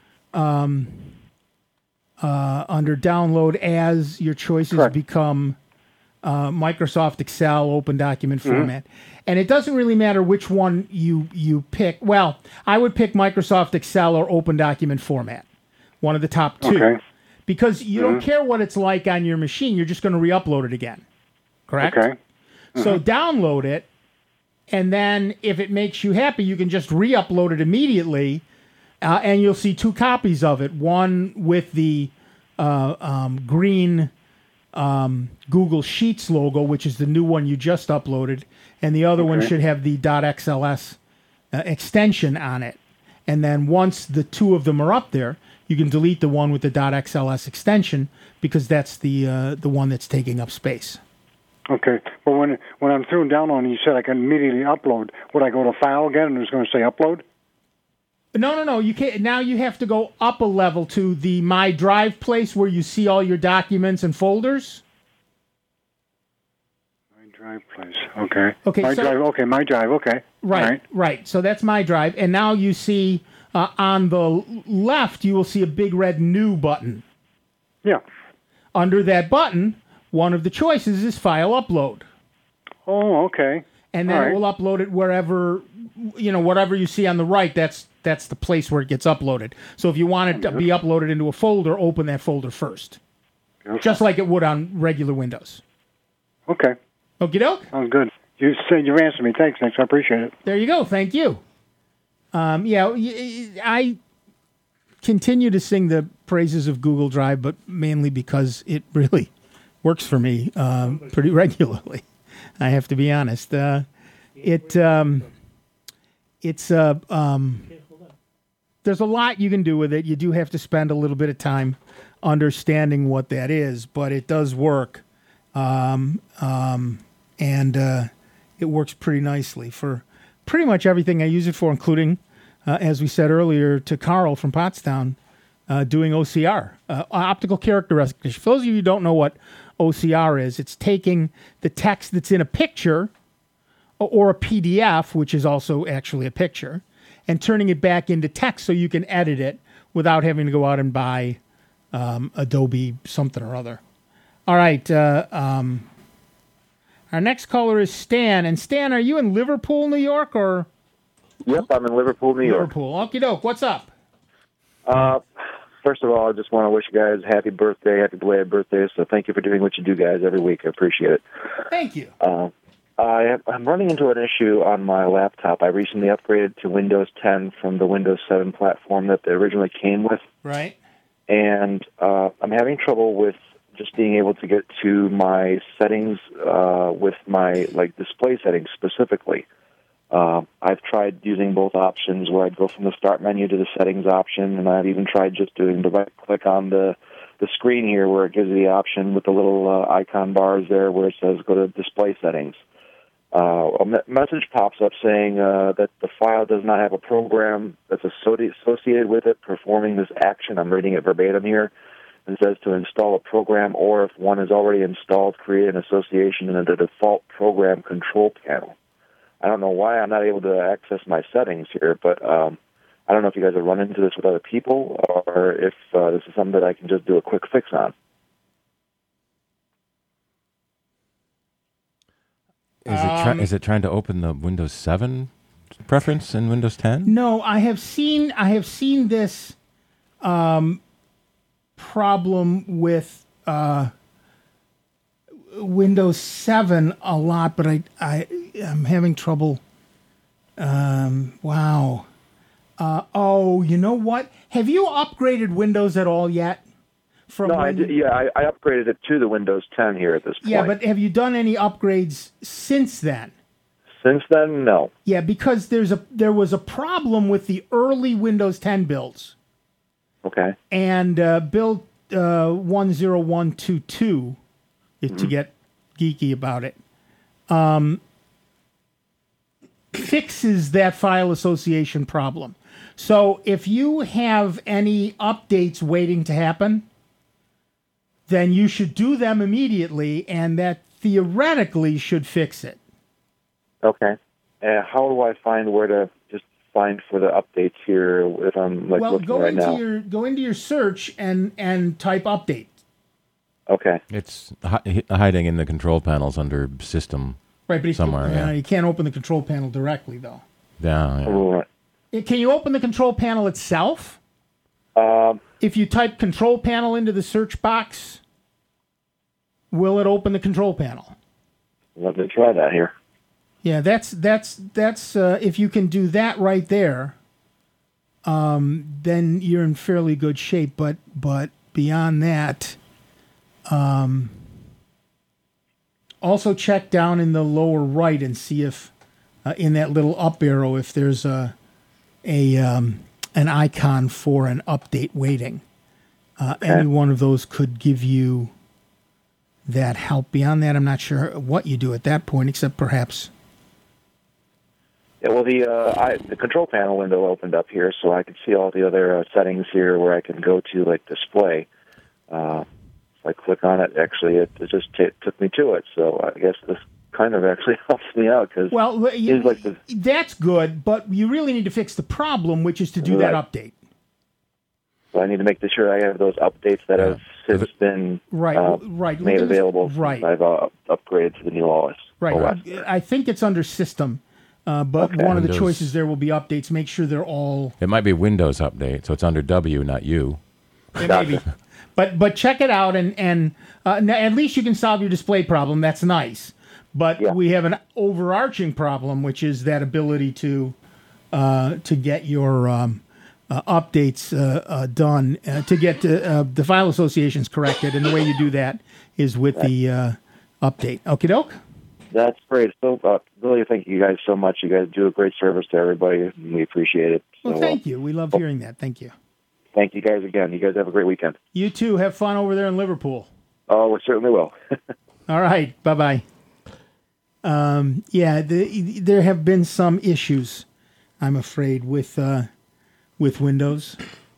Download as. Your choices become Microsoft Excel, Open Document Format, and it doesn't really matter which one you pick. Well, I would pick Microsoft Excel or Open Document Format, one of the top 2, because you don't care what it's like on your machine. You're just going to re-upload it again, correct? Okay. So download it. And then if it makes you happy, you can just re-upload it immediately, and you'll see 2 copies of it. One with the green Google Sheets logo, which is the new one you just uploaded, and the other one should have the .xls extension on it. And then once the 2 of them are up there, you can delete the one with the .xls extension because that's the one that's taking up space. Okay. Well, when I'm through downloading, you said I can immediately upload. Would I go to File again and it's going to say Upload? No. You can't. Now you have to go up a level to the My Drive place where you see all your documents and folders. My Drive place. Okay. Okay. My Drive. Okay. My Drive. Okay. Right. So that's My Drive, and now you see on the left you will see a big red New button. Yeah. Under that button, one of the choices is File Upload. Oh, okay. And then it will upload it wherever, whatever you see on the right, that's the place where it gets uploaded. So if you want it to be uploaded into a folder, open that folder first. Okay. Just like it would on regular Windows. Okay. Okie doke? Sounds good. You said you answered me. Thanks, Nick. I appreciate it. There you go. Thank you. I continue to sing the praises of Google Drive, but mainly because it really works for me pretty regularly. I have to be honest. There's a lot you can do with it. You do have to spend a little bit of time understanding what that is, but it does work, and it works pretty nicely for pretty much everything I use it for, including, as we said earlier, to Carl from Pottstown, doing OCR, optical character recognition. For those of you who don't know what OCR is, it's taking the text that's in a picture or a PDF, which is also actually a picture, and turning it back into text so you can edit it without having to go out and buy Adobe something or other. All right. Our next caller is Stan. And Stan, are you in Liverpool, New York, or? Yep, I'm in Liverpool, New York. Liverpool. Okie doke. What's up? First of all, I just want to wish you guys happy birthday, happy belated birthday. So thank you for doing what you do, guys, every week. I appreciate it. Thank you. I'm running into an issue on my laptop. I recently upgraded to Windows 10 from the Windows 7 platform that they originally came with. Right. And I'm having trouble with just being able to get to my settings with my display settings specifically. I've tried using both options where I'd go from the start menu to the settings option, and I've even tried just doing the right click on the screen here where it gives you the option with the little icon bars there where it says go to display settings. A message pops up saying that the file does not have a program that's associated with it performing this action. I'm reading it verbatim here. It says to install a program, or if one is already installed, create an association in the default program control panel. I don't know why I'm not able to access my settings here, but I don't know if you guys have run into this with other people or if this is something that I can just do a quick fix on. Is it trying to open the Windows 7 preference in Windows 10? No, I have seen this problem with Windows 7 a lot, but I'm having trouble. Wow. You know what? Have you upgraded Windows at all yet? I did, I upgraded it to the Windows 10 here at this point. Yeah, but have you done any upgrades since then? Since then, no. Yeah, because there was a problem with the early Windows 10 builds. Okay. And build 10122, to get geeky about it, fixes that file association problem. So if you have any updates waiting to happen, then you should do them immediately, and that theoretically should fix it. Okay. How do I find where to just find for the updates here if I'm looking right now? Go into your search and type update. Okay. It's hiding in the control panels under system. Right, but somewhere. You can't open the control panel directly though. Yeah. Right. Can you open the control panel itself? If you type control panel into the search box, will it open the control panel? Let me try that here. Yeah, that's if you can do that right there, then you're in fairly good shape. But beyond that, also check down in the lower right and see if in that little up arrow if there's an icon for an update waiting. Any one of those could give you that help. Beyond that, I'm not sure what you do at that point, except perhaps. Yeah, well, the control panel window opened up here, so I could see all the other settings here where I can go to display. If I click on it, actually, it just took me to it. So I guess this kind of actually helps me out because that's good, but you really need to fix the problem, which is to do that update. So I need to make sure I have those updates that have since been made available since I've upgraded to the new OS. Right. OS. I think it's under System, but one of the choices there will be updates. Make sure they're all... It might be Windows Update, so it's under W, not U. It may be. But check it out, and at least you can solve your display problem. That's nice. But we have an overarching problem, which is that ability to get your updates done, to get the file associations corrected. And the way you do that is with the update. Okie doke? That's great. So, really, thank you guys so much. You guys do a great service to everybody. We appreciate it. Well, thank you. We love hearing that. Thank you. Thank you guys again. You guys have a great weekend. You too. Have fun over there in Liverpool. Oh, we certainly will. All right. Bye-bye. There have been some issues, I'm afraid, with Windows.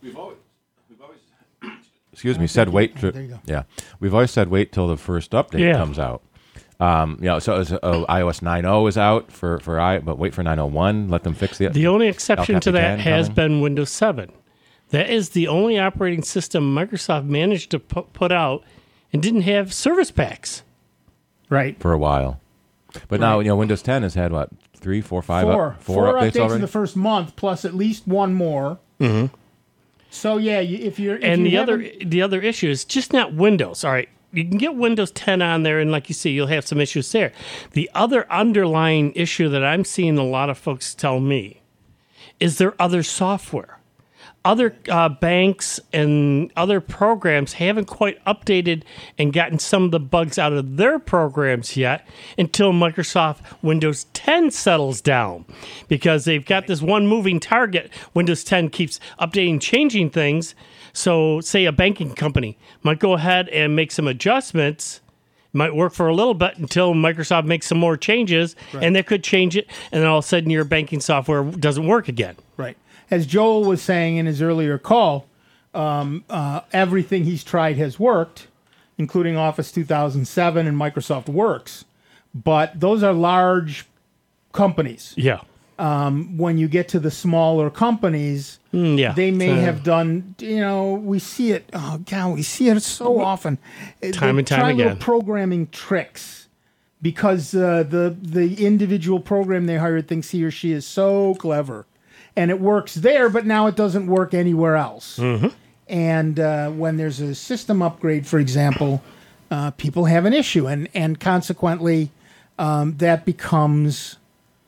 Excuse me. Said wait. There you go. Yeah, we've always said wait till the first update comes out. So iOS 9.0 is out but wait for 9.01. Let them fix it. The only exception to that has been Windows 7. That is the only operating system Microsoft managed to put out and didn't have service packs. Right. For a while. But now, Windows 10 has had, what, 3, 4, 5? Four updates already? in the first month, plus at least one more. Mm-hmm. So, yeah, if you're... the other issue is just not Windows. All right, you can get Windows 10 on there, and like you see, you'll have some issues there. The other underlying issue that I'm seeing a lot of folks tell me is there other software. Other banks and other programs haven't quite updated and gotten some of the bugs out of their programs yet until Microsoft Windows 10 settles down, because they've got this one moving target. Windows 10 keeps updating, changing things. So say a banking company might go ahead and make some adjustments. It might work for a little bit until Microsoft makes some more changes, and they could change it, and then all of a sudden your banking software doesn't work again. Right. As Joel was saying in his earlier call, everything he's tried has worked, including Office 2007 and Microsoft Works. But those are large companies. Yeah. When you get to the smaller companies, they may have done, we see it. Oh, God, we see it so often. Time and time try again. little programming tricks because the individual program they hired thinks he or she is so clever. And it works there, but now it doesn't work anywhere else. Mm-hmm. And when there's a system upgrade, for example, people have an issue. And consequently, that becomes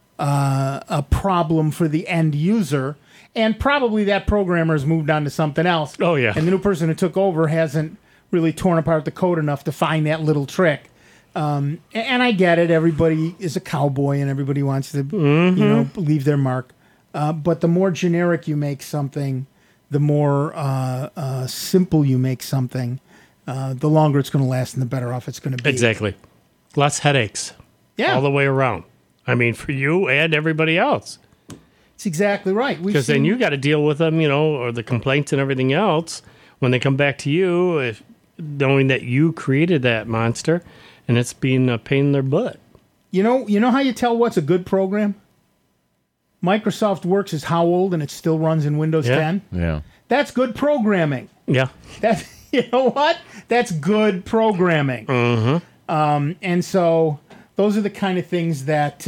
a problem for the end user. And probably that programmer has moved on to something else. Oh, yeah. And the new person who took over hasn't really torn apart the code enough to find that little trick. And I get it. Everybody is a cowboy and everybody wants to leave their mark. But the more generic you make something, the more simple you make something, the longer it's going to last and the better off it's going to be. Exactly. Less headaches. Yeah. All the way around. I mean, for you and everybody else. It's exactly right. Because then you got to deal with them, or the complaints and everything else when they come back to you, knowing that you created that monster and it's being a pain in their butt. You know how you tell what's a good program? Microsoft Works is how old and it still runs in Windows 10? Yeah. That's good programming. Yeah. That's, you know what? That's good programming. Mm-hmm. And so those are the kind of things that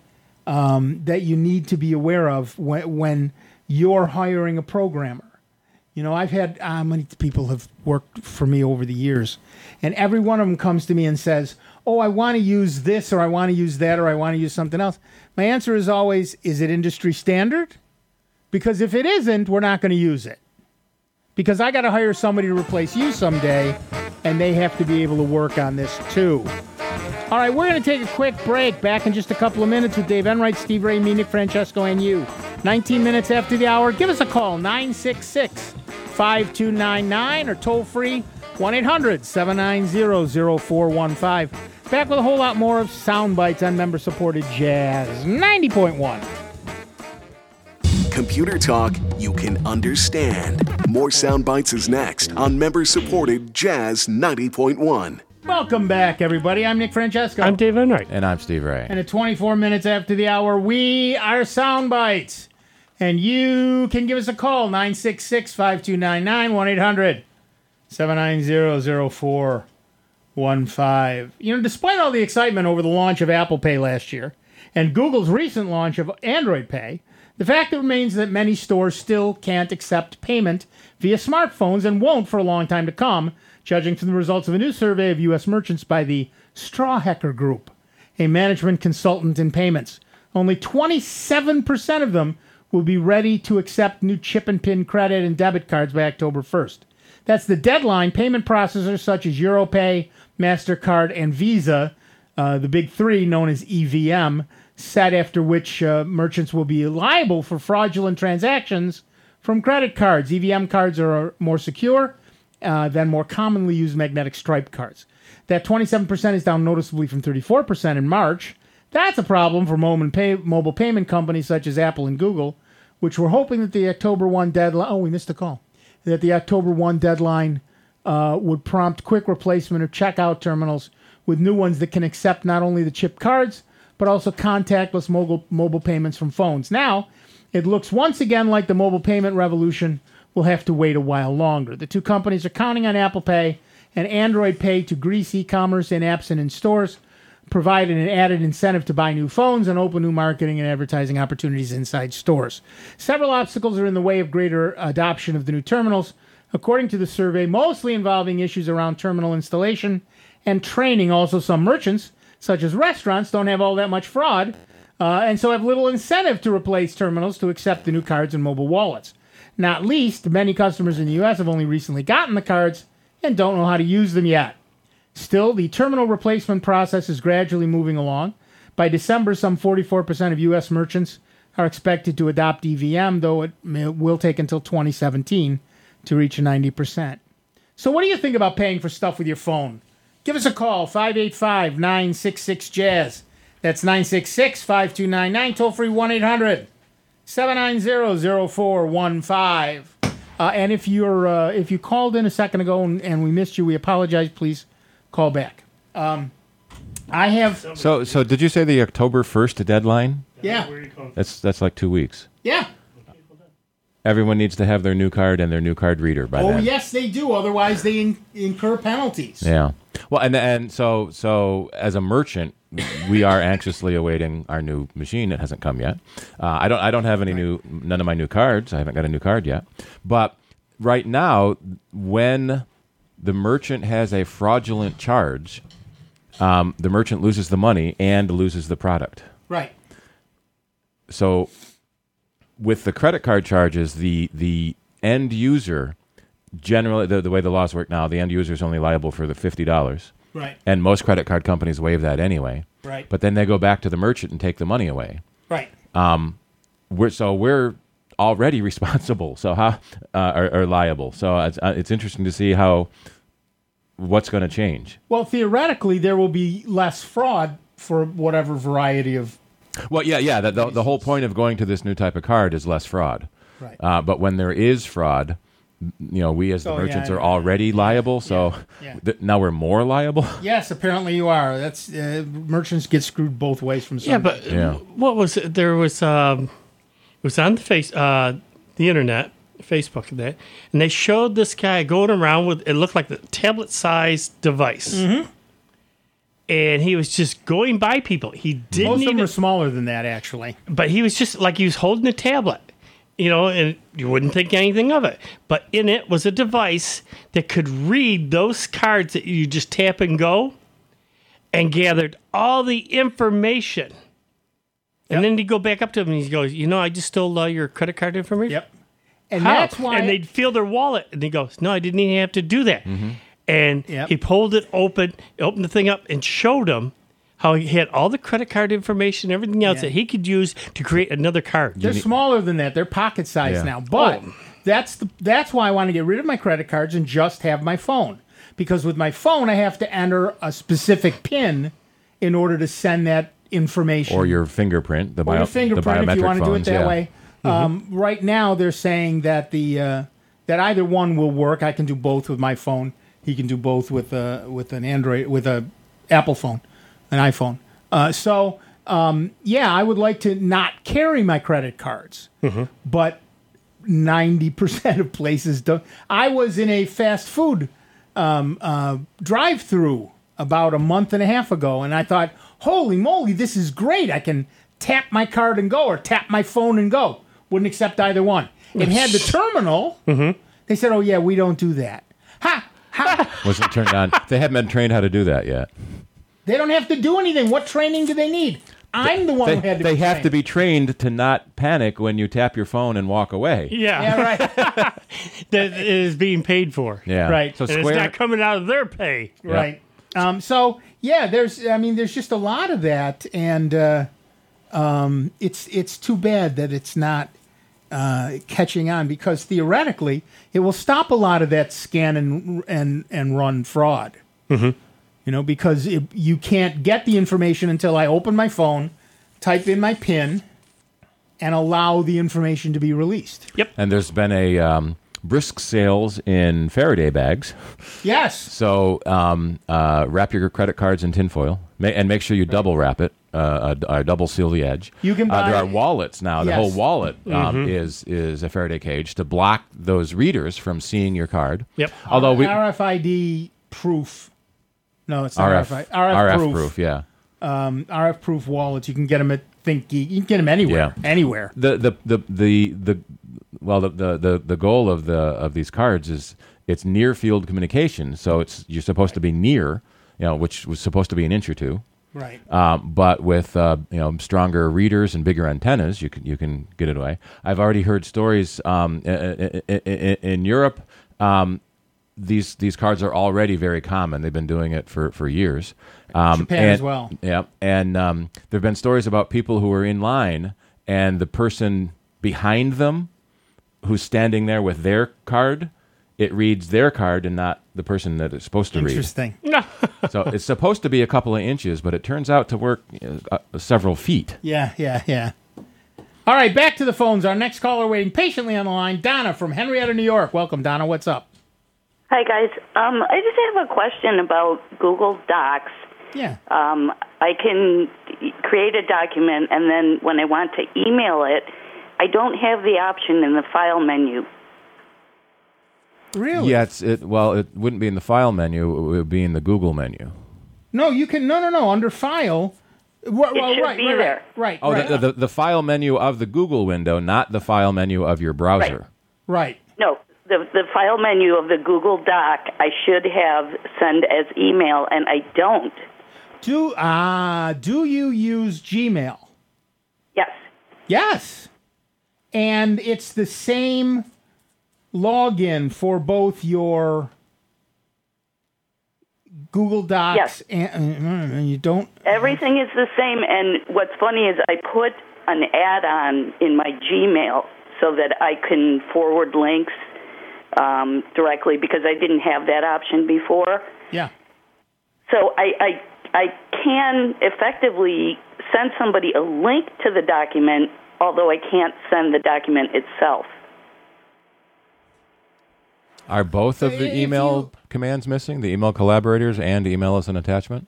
that you need to be aware of when you're hiring a programmer. I've had many people have worked for me over the years, and every one of them comes to me and says, oh, I want to use this, or I want to use that, or I want to use something else. My answer is always, is it industry standard? Because if it isn't, we're not going to use it. Because I got to hire somebody to replace you someday, and they have to be able to work on this too. All right, we're going to take a quick break. Back in just a couple of minutes with Dave Enright, Steve Ray, me, Nick Francesco, and you. 19 minutes after the hour. Give us a call, 966-5299, or toll free, 1-800-790-0415. Back with a whole lot more of Sound Bites on member-supported Jazz 90.1. Computer talk you can understand. More Sound Bites is next on member-supported Jazz 90.1. Welcome back, everybody. I'm Nick Francesco. I'm Dave Enright. And I'm Steve Ray. And at 24 minutes after the hour, we are Sound Bites. And you can give us a call, 966-5299, 1-800-790-0415. Despite all the excitement over the launch of Apple Pay last year and Google's recent launch of Android Pay, the fact remains that many stores still can't accept payment via smartphones and won't for a long time to come, judging from the results of a new survey of U.S. merchants by the Strawhecker Group, a management consultant in payments. Only 27% of them will be ready to accept new chip and PIN credit and debit cards by October 1st. That's the deadline. Payment processors such as Europay, MasterCard, and Visa, the big three known as EVM, set after which merchants will be liable for fraudulent transactions from credit cards. EVM cards are more secure than more commonly used magnetic stripe cards. That 27% is down noticeably from 34% in March. That's a problem for mobile payment companies such as Apple and Google, which were hoping that the October 1 deadline... Oh, we missed a call. That the October 1 deadline would prompt quick replacement of checkout terminals with new ones that can accept not only the chip cards, but also contactless mobile payments from phones. Now, it looks once again like the mobile payment revolution will have to wait a while longer. The two companies are counting on Apple Pay and Android Pay to grease e-commerce in apps and in stores, provide an added incentive to buy new phones, and open new marketing and advertising opportunities inside stores. Several obstacles are in the way of greater adoption of the new terminals. according to the survey, mostly involving issues around terminal installation and training. Also, some merchants, such as restaurants, don't have all that much fraud, and so have little incentive to replace terminals to accept the new cards and mobile wallets. Not least, many customers in the U.S. have only recently gotten the cards and don't know how to use them yet. Still, the terminal replacement process is gradually moving along. By December, some 44% of U.S. merchants are expected to adopt EVM, though it will take until 2017 to reach 90%. So what do you think about paying for stuff with your phone? Give us a call, 585-966-JAZZ. That's 966-5299, toll-free 1-800-790-0415. And if you called in a second ago and we missed you, we apologize. Please call back. I have... So did you say the October 1st deadline? Yeah. That's like 2 weeks. Yeah. Everyone needs to have their new card and their new card reader by then. Oh, yes, they do. Otherwise, they incur penalties. Yeah. Well, and so as a merchant, we are anxiously awaiting our new machine. It hasn't come yet. I don't have none of my new cards. I haven't got a new card yet. But right now, when the merchant has a fraudulent charge, the merchant loses the money and loses the product. Right. So with the credit card charges, the end user, generally, the way the laws work now, the end user is only liable for the $50. Right. And most credit card companies waive that anyway. Right. But then they go back to the merchant and take the money away. Right. We're already responsible, so are liable. So it's interesting to see what's going to change. Well, theoretically, there will be less fraud for whatever variety of... Well, yeah. The whole point of going to this new type of card is less fraud. Right. But when there is fraud, we as the merchants are already liable. So now we're more liable. Yes, apparently you are. That's merchants get screwed both ways from something. Yeah, but what was it? There was it was on the internet, Facebook, and they showed this guy going around with it looked like the tablet-sized device. Mm-hmm. And he was just going by people. He didn't. Most of them are smaller than that, actually. But he was just like he was holding a tablet, and you wouldn't think anything of it. But in it was a device that could read those cards that you just tap and go, and gathered all the information. And then he'd go back up to him and he goes, I just stole your credit card information. Yep. And How? that's why. And they'd feel their wallet, and he goes, "No, I didn't even have to do that." Mm-hmm. And he pulled it open, opened the thing up, and showed him how he had all the credit card information, everything else that he could use to create another card. They're smaller than that. They're pocket size now. But that's why I want to get rid of my credit cards and just have my phone. Because with my phone, I have to enter a specific PIN in order to send that information. Or your fingerprint. The biometric if you want to do it that way. Mm-hmm. Right now, they're saying that that either one will work. I can do both with my phone. He can do both with an Android, with a Apple phone, an iPhone. I would like to not carry my credit cards, but 90% of places don't. I was in a fast food drive-through about a month and a half ago, and I thought, holy moly, this is great. I can tap my card and go, or tap my phone and go. Wouldn't accept either one. It had the terminal. They said, oh, yeah, we don't do that. Wasn't turned on. They haven't been trained how to do that yet. They don't have to do anything. What training do they need? I'm the one who had to be trained. They have to be trained to not panic when you tap your phone and walk away. Yeah right. That is being paid for. Yeah. Right. So it's not coming out of their pay. Right. There's just a lot of that, and it's too bad that it's not catching on, because theoretically it will stop a lot of that scan and run fraud. Because you can't get the information until I open my phone, type in my PIN, and allow the information to be released. Yep. And there's been a brisk sales in Faraday bags. Yes. So wrap your credit cards in tinfoil and make sure you double wrap it, double seal the edge. You can buy. There are wallets now. The whole wallet is a Faraday cage to block those readers from seeing your card. Yep. Although RFID proof. No, it's not RF proof. Yeah. RF proof wallets. You can get them at ThinkGeek. You can get them anywhere. Yeah. Anywhere. The well, the goal of these cards is it's near field communication. So you're supposed to be near, which was supposed to be an inch or two. Right. But with stronger readers and bigger antennas, you can get it away. I've already heard stories in Europe. These cards are already very common. They've been doing it for years. Japan as well. Yeah, and there have been stories about people who are in line and the person behind them who's standing there with their card, it reads their card and not the person that it's supposed to read. Interesting. So it's supposed to be a couple of inches, but it turns out to work several feet. Yeah. All right, back to the phones. Our next caller waiting patiently on the line, Donna from Henrietta, New York. Welcome, Donna. What's up? Hi, guys. I just have a question about Google Docs. Yeah. I can create a document, and then when I want to email it, I don't have the option in the file menu. Really? Yeah, it wouldn't be in the file menu. It would be in the Google menu. No, you can. No. Under file. It should be there. Right. Oh, the file menu of the Google window, not the file menu of your browser. Right. No, the file menu of the Google Doc I should have send as email, and I don't. Do you use Gmail? Yes. Yes. And it's the same login for both your Google Docs and you don't... Everything is the same, and what's funny is I put an add-on in my Gmail so that I can forward links directly because I didn't have that option before. Yeah. So I can effectively send somebody a link to the document, although I can't send the document itself. Are both of the email commands missing? The email collaborators and email as an attachment?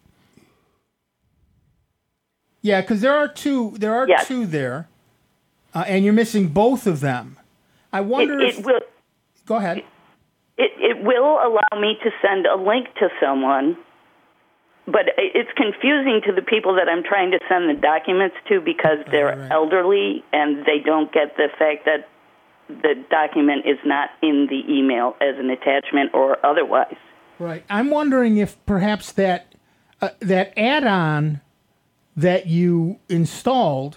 Yeah, because there are two. There are two there, and you're missing both of them. I wonder if... will, go ahead. It will allow me to send a link to someone, but it's confusing to the people that I'm trying to send the documents to because they're elderly and they don't get the fact that the document is not in the email as an attachment or otherwise. Right. I'm wondering if perhaps that add-on that you installed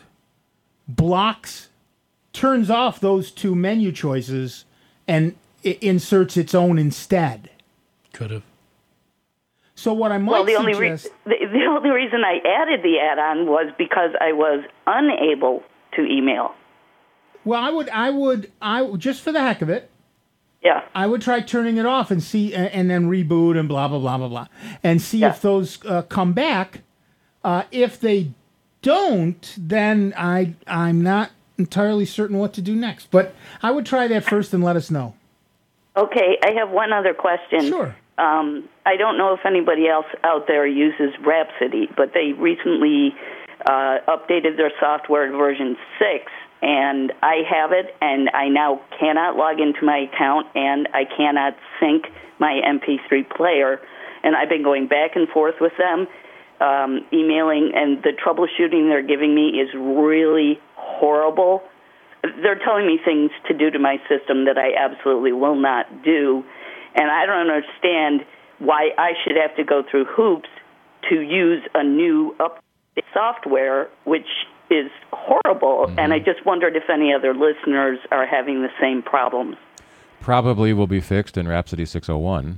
turns off those two menu choices and it inserts its own instead. Could have. So what I might the only suggest... the only reason I added the add-on was because I was unable to email. Well, I would just for the heck of it. Yeah. I would try turning it off and see, and then reboot and blah blah blah blah blah, and see if those come back. If they don't, then I'm not entirely certain what to do next. But I would try that first and let us know. Okay, I have one other question. Sure. I don't know if anybody else out there uses Rhapsody, but they recently updated their software to version 6. And I have it, and I now cannot log into my account, and I cannot sync my MP3 player. And I've been going back and forth with them, emailing, and the troubleshooting they're giving me is really horrible. They're telling me things to do to my system that I absolutely will not do, and I don't understand why I should have to go through hoops to use a new updated software, which is horrible, and I just wondered if any other listeners are having the same problems. Probably will be fixed in Rhapsody 601.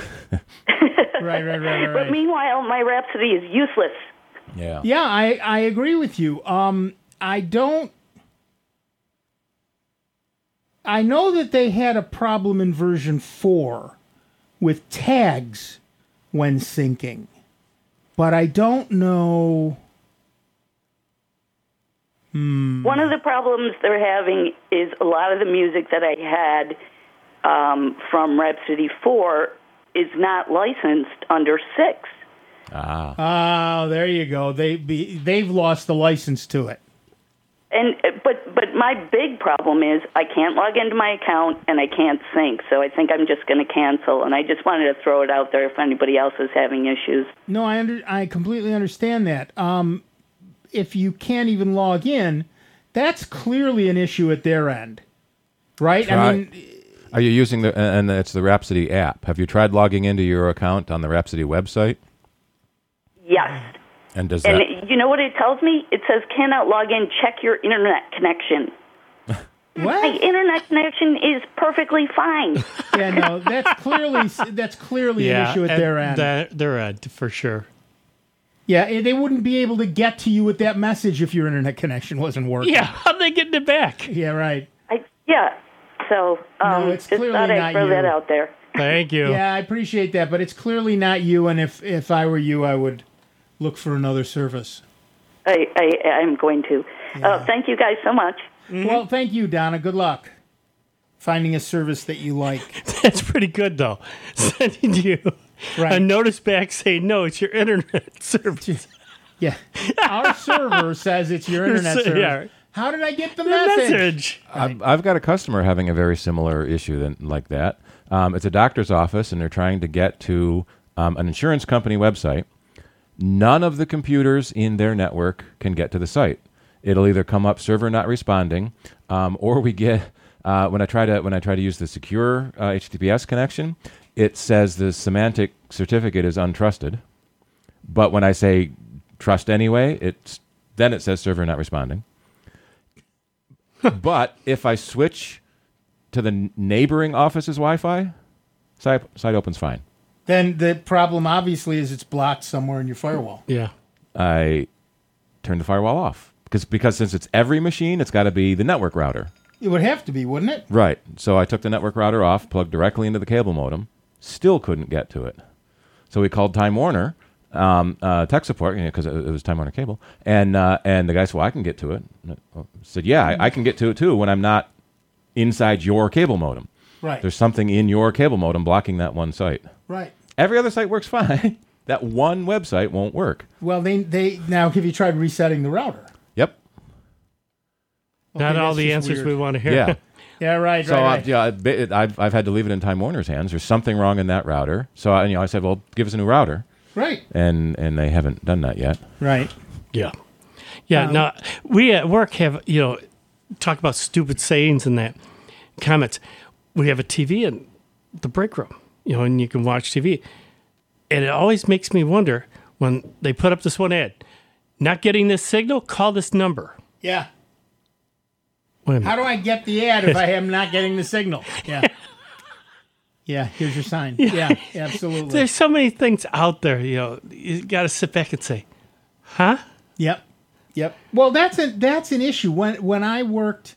Right. But meanwhile, my Rhapsody is useless. Yeah. Yeah, I agree with you. I know that they had a problem in version 4 with tags when syncing, but I don't know... One of the problems they're having is a lot of the music that I had from Rhapsody 4 is not licensed under 6. Oh, there you go. They've lost the license to it. And but my big problem is I can't log into my account and I can't sync. So I think I'm just going to cancel. And I just wanted to throw it out there if anybody else is having issues. No, I completely understand that. If you can't even log in, that's clearly an issue at their end, right? I mean, are you using and it's the Rhapsody app? Have you tried logging into your account on the Rhapsody website? Yes. And does And that? you know what it tells me? It says cannot log in. Check your internet connection. What? My internet connection is perfectly fine. Yeah, no, that's clearly an issue at their end. Their end, for sure. Yeah, they wouldn't be able to get to you with that message if your internet connection wasn't working. Yeah, how'd they get it back? Yeah, right. So No, it's just clearly thought I'd not throw you. that out there. Thank you. Yeah, I appreciate that, but it's clearly not you, and if I were you, I would look for another service. I'm going to. Thank you guys so much. Well, thank you, Donna. Good luck finding a service that you like. That's pretty good, though. Sending you a notice back saying, no, it's your internet service. Yeah. Our server says it's your internet service. Yeah. How did I get the message? I've got a customer having a very similar issue like that. It's a doctor's office, and they're trying to get to an insurance company website. None of the computers in their network can get to the site. It'll either come up server not responding, or we get when I try to use the secure HTTPS connection, it says the semantic certificate is untrusted. But when I say trust anyway, then it says server not responding. But if I switch to the neighboring office's Wi-Fi, site opens fine. Then the problem obviously is it's blocked somewhere in your firewall. Yeah. I turn the firewall off because since it's every machine, it's got to be the network router. It would have to be, wouldn't it? Right. So I took the network router off, plugged directly into the cable modem, still couldn't get to it. So we called Time Warner tech support because it was Time Warner Cable, and the guy said, "Well, I can get to it." I said, "Yeah, I can get to it too when I'm not inside your cable modem. Right. There's something in your cable modem blocking that one site. Right. Every other site works fine. That one website won't work." Well, they now have you tried resetting the router? Yep. Not all the answers we want to hear. Yeah. Yeah, right. So right. I've had to leave it in Time Warner's hands. There's something wrong in that router. So I said, "Well, give us a new router." Right. And they haven't done that yet. Right. Yeah. Yeah. Now we at work have talk about stupid sayings and that comments. We have a TV in the break room, and you can watch TV. And it always makes me wonder when they put up this one ad, not getting this signal, call this number. Yeah. Wait a minute. How do I get the ad if I am not getting the signal? Yeah. Yeah, here's your sign. Yeah, absolutely. There's so many things out there, you got to sit back and say, huh? Yep. Well, that's an issue. When I worked,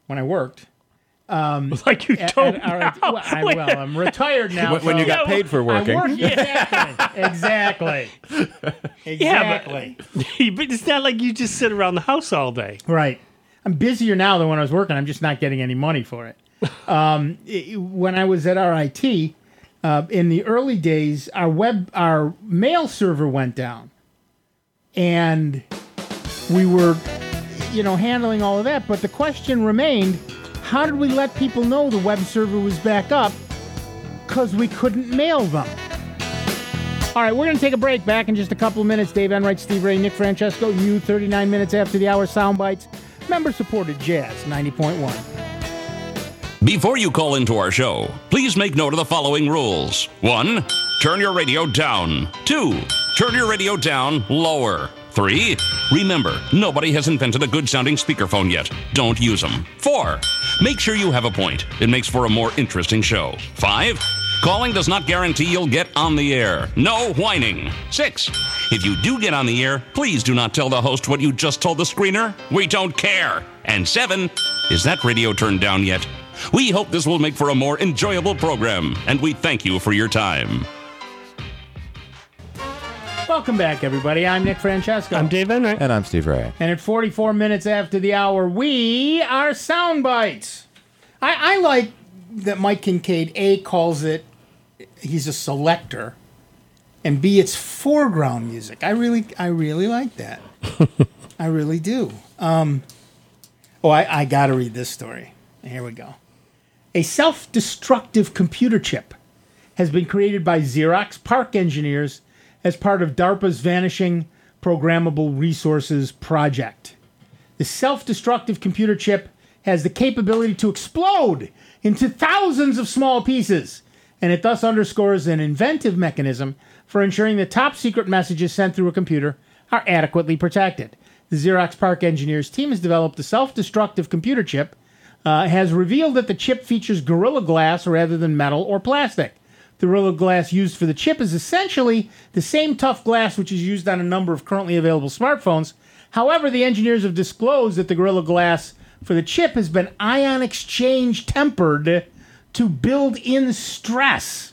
like you don't know. I'm retired now. When you got paid for working. Exactly. Yeah, but it's not like you just sit around the house all day. Right. I'm busier now than when I was working. I'm just not getting any money for it. When I was at RIT, in the early days, our mail server went down, and we were, handling all of that. But the question remained: how did we let people know the web server was back up? Because we couldn't mail them. All right, we're going to take a break. Back in just a couple of minutes. Dave Enright, Steve Ray, Nick Francesco. 39 minutes after the hour. Soundbites. Member-supported Jazz 90.1. Before you call into our show, please make note of the following rules. 1, turn your radio down. 2, turn your radio down lower. 3, remember, nobody has invented a good-sounding speakerphone yet. Don't use them. 4, make sure you have a point. It makes for a more interesting show. 5, calling does not guarantee you'll get on the air. No whining. 6, if you do get on the air, please do not tell the host what you just told the screener. We don't care. And 7, is that radio turned down yet? We hope this will make for a more enjoyable program, and we thank you for your time. Welcome back, everybody. I'm Nick Francesco. I'm Dave Enright. And I'm Steve Ray. And at 44 minutes after the hour, we are Soundbites. I like that Mike Kincaid, A, calls it, he's a selector, and B, it's foreground music. I really like that. I really do. I got to read this story. Here we go. A self-destructive computer chip has been created by Xerox PARC engineers as part of DARPA's Vanishing Programmable Resources project. The self-destructive computer chip has the capability to explode into thousands of small pieces, and it thus underscores an inventive mechanism for ensuring that top-secret messages sent through a computer are adequately protected. The Xerox PARC engineers team has developed a self-destructive computer chip, has revealed that the chip features Gorilla Glass rather than metal or plastic. The Gorilla Glass used for the chip is essentially the same tough glass which is used on a number of currently available smartphones. However, the engineers have disclosed that the Gorilla Glass for the chip has been ion exchange tempered to build in stress.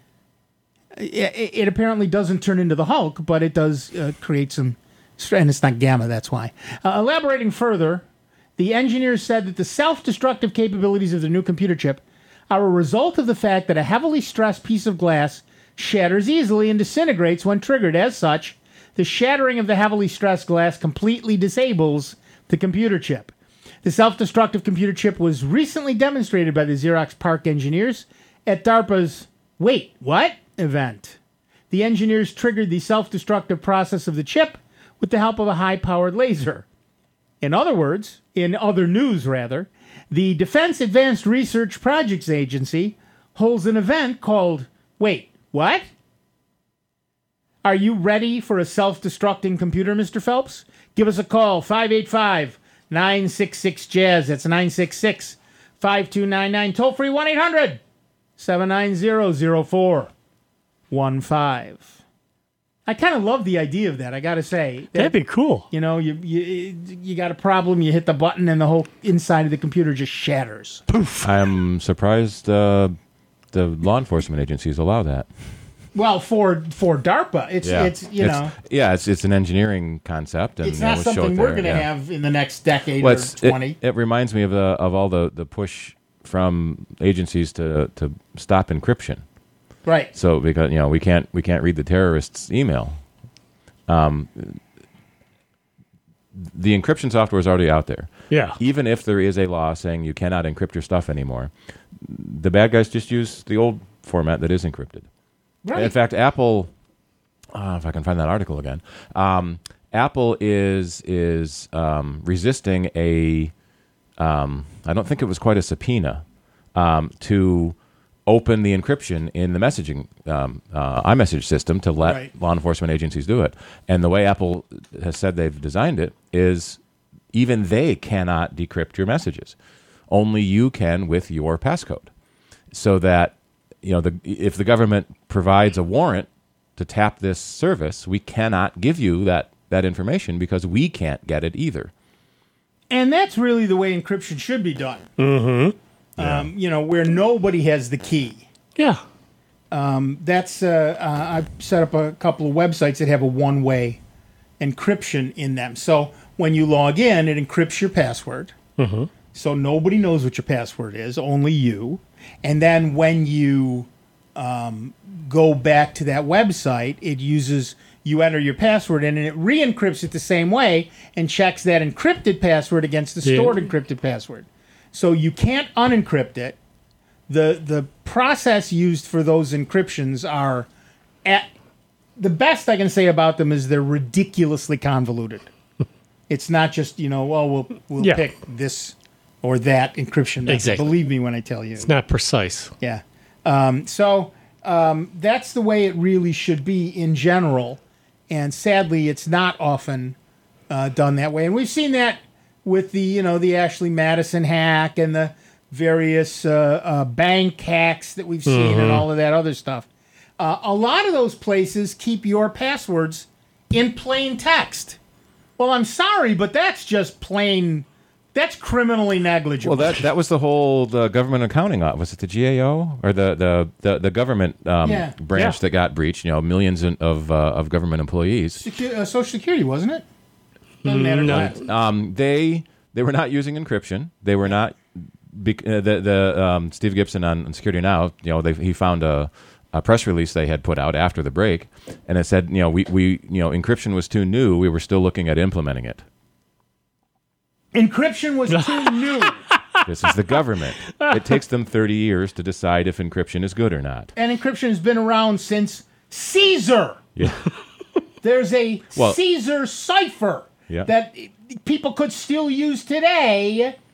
It apparently doesn't turn into the Hulk, but it does create some stress, and it's not gamma, that's why. Elaborating further, the engineers said that the self-destructive capabilities of the new computer chip are a result of the fact that a heavily stressed piece of glass shatters easily and disintegrates when triggered. As such, the shattering of the heavily stressed glass completely disables the computer chip. The self-destructive computer chip was recently demonstrated by the Xerox PARC engineers at DARPA's Wait, What? event. The engineers triggered the self-destructive process of the chip with the help of a high-powered laser. In other news, the Defense Advanced Research Projects Agency holds an event called Wait, What? Are you ready for a self-destructing computer, Mr. Phelps? Give us a call, 585-966-JAZZ. That's 966-5299. Toll-free 1-800-790-0415. I kind of love the idea of that, I got to say. That'd be cool. You know, you got a problem, you hit the button, and the whole inside of the computer just shatters. Poof. I'm surprised the law enforcement agencies allow that. Well, for DARPA, it's an engineering concept, and it's not something we're going to have in the next decade or 20. It reminds me of all the push from agencies to stop encryption. Right. So because we can't read the terrorists' email. The encryption software is already out there. Yeah. Even if there is a law saying you cannot encrypt your stuff anymore, the bad guys just use the old format that is encrypted. Right. In fact, Apple, if I can find that article again, Apple is resisting a, I don't think it was quite a subpoena, to open the encryption in the messaging iMessage system to let law enforcement agencies do it. And the way Apple has said they've designed it is even they cannot decrypt your messages. Only you can with your passcode. So that if the government provides a warrant to tap this service, we cannot give you that information because we can't get it either. And that's really the way encryption should be done. Mm-hmm. Where nobody has the key. Yeah. I've set up a couple of websites that have a one-way encryption in them. So when you log in, it encrypts your password. Mm-hmm. So nobody knows what your password is, only you. And then when you go back to that website, you enter your password in, and it re-encrypts it the same way and checks that encrypted password against the stored encrypted password. So you can't unencrypt it. The process used for those encryptions are, the best I can say about them is they're ridiculously convoluted. It's not just, we'll pick this or that encryption method. Exactly. Believe me when I tell you. It's not precise. Yeah. So that's the way it really should be in general. And sadly, it's not often done that way. And we've seen that with the Ashley Madison hack and the various bank hacks that we've seen and all of that other stuff. A lot of those places keep your passwords in plain text. Well, I'm sorry, but that's just plain... That's criminally negligible. Well, that was the whole government accounting office. Was it the GAO or the government branch that got breached? Millions of government employees. Social Security, wasn't it? Doesn't matter. No. They were not using encryption. They were not. Steve Gibson on Security Now. He found a press release they had put out after the break, and it said, we encryption was too new. We were still looking at implementing it. Encryption was too new. This is the government. It takes them 30 years to decide if encryption is good or not. And encryption has been around since Caesar. Yeah. There's a Caesar cipher that people could still use today,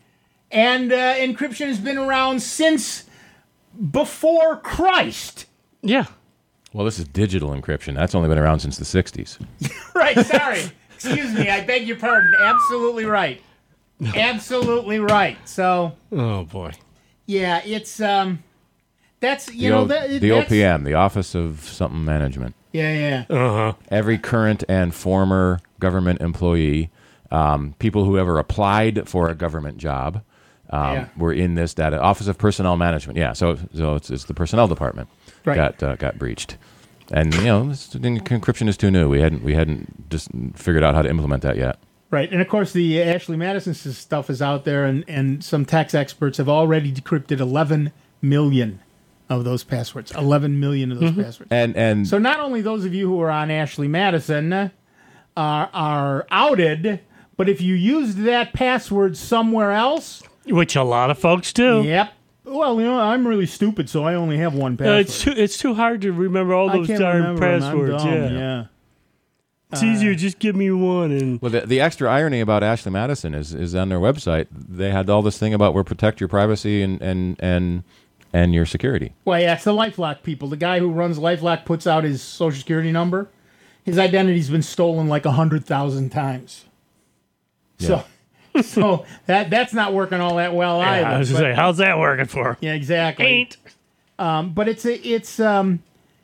And encryption has been around since before Christ. Yeah. Well, this is digital encryption. That's only been around since the 60s. Right, sorry. Excuse me, I beg your pardon. Absolutely right. Absolutely right. So. Oh, boy. Yeah, it's, that's, The OPM, the Office of Something Management. Yeah. Uh-huh. Every current and former government employee, people who ever applied for a government job, were in this data. Office of Personnel Management. Yeah, so it's the personnel department got breached, and encryption is too new. We hadn't just figured out how to implement that yet. Right, and of course the Ashley Madison stuff is out there, and some tax experts have already decrypted 11 million of those passwords. 11 million of those passwords. And so not only those of you who are on Ashley Madison are outed, but if you used that password somewhere else, which a lot of folks do. Yep. Well, I'm really stupid, so I only have one password. It's too hard to remember all those darn passwords. Yeah. It's easier. Just give me one. And well, the extra irony about Ashley Madison is on their website. They had all this thing about where protect your privacy and your security. Well, yeah, it's the LifeLock people. The guy who runs LifeLock puts out his Social Security number. His identity's been stolen like 100,000 times. Yeah. So that's not working all that well either. I was going to say, how's that working for? Yeah, exactly. Ain't. But it's an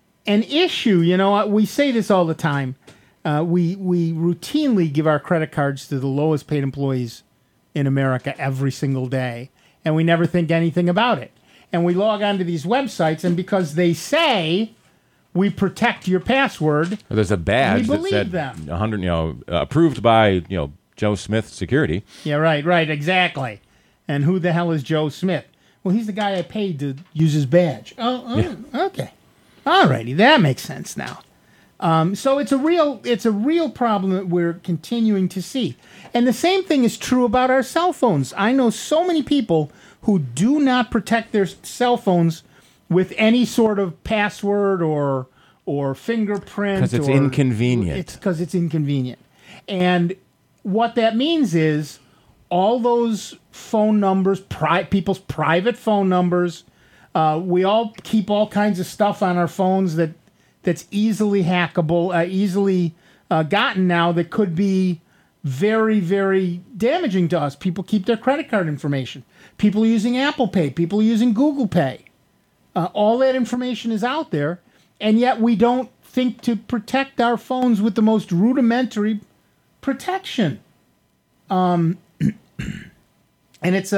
issue. We say this all the time. We routinely give our credit cards to the lowest paid employees in America every single day, and we never think anything about it. And we log onto these websites, and because they say we protect your password, there's a badge we that believe said them. 100, approved by Joe Smith Security. Yeah, right, exactly. And who the hell is Joe Smith? Well, he's the guy I paid to use his badge. Okay, all righty, that makes sense now. So it's a real problem that we're continuing to see, and the same thing is true about our cell phones. I know so many people who do not protect their cell phones with any sort of password or fingerprint. Because it's inconvenient. It's because it's inconvenient. And what that means is all those phone numbers, people's private phone numbers, we all keep all kinds of stuff on our phones that's easily hackable, easily gotten now, that could be very, very damaging to us. People keep their credit card information. People are using Apple Pay. People are using Google Pay. All that information is out there, and yet we don't think to protect our phones with the most rudimentary protection. And it's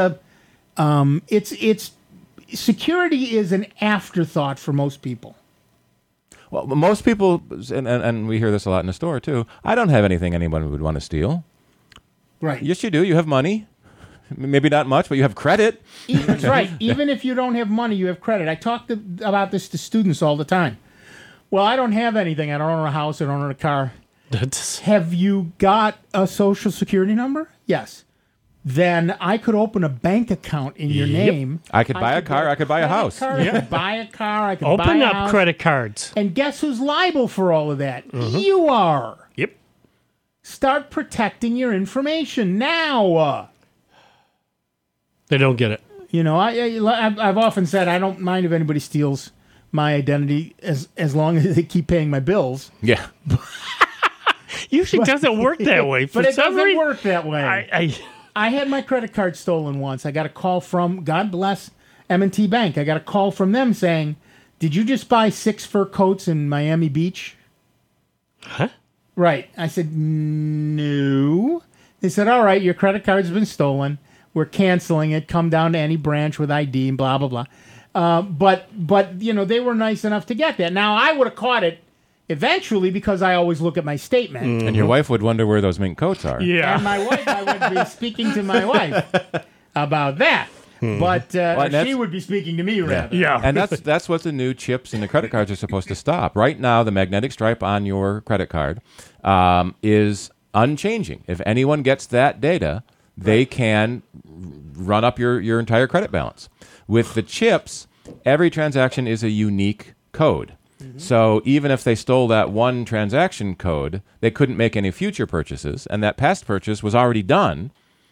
security is an afterthought for most people. Well, most people, and we hear this a lot in the store too, I don't have anything anyone would want to steal. Right. Yes, you do. You have money. Maybe not much, but you have credit. That's right. Even if you don't have money, you have credit. I talk about this to students all the time. Well, I don't have anything. I don't own a house. I don't own a car. Have you got a Social Security number? Yes. Then I could open a bank account in your name. I could buy a car. I could buy a house. I could buy a car. I could open buy a up house. credit cards. And guess who's liable for all of that? You are. Yep. Start protecting your information now. They don't get it. I've often said I don't mind if anybody steals my identity as long as they keep paying my bills. Yeah. Usually doesn't work that way. But it doesn't work that way. I had my credit card stolen once. I got a call from, God bless M&T Bank. I got a call from them saying, "Did you just buy 6 fur coats in Miami Beach?" Huh? Right. I said, "No." They said, "All right, your credit card's been stolen. We're canceling it. Come down to any branch with ID and blah, blah, blah." But they were nice enough to get that. Now, I would have caught it eventually because I always look at my statement. Mm-hmm. And your wife would wonder where those mink coats are. Yeah. And my wife, I would be speaking to my wife about that. But she would be speaking to me, rather. Yeah. And that's what the new chips in the credit cards are supposed to stop. Right now, the magnetic stripe on your credit card is unchanging. If anyone gets that data, they can run up your entire credit balance. With the chips, every transaction is a unique code. Mm-hmm. So even if they stole that one transaction code, they couldn't make any future purchases, and that past purchase was already done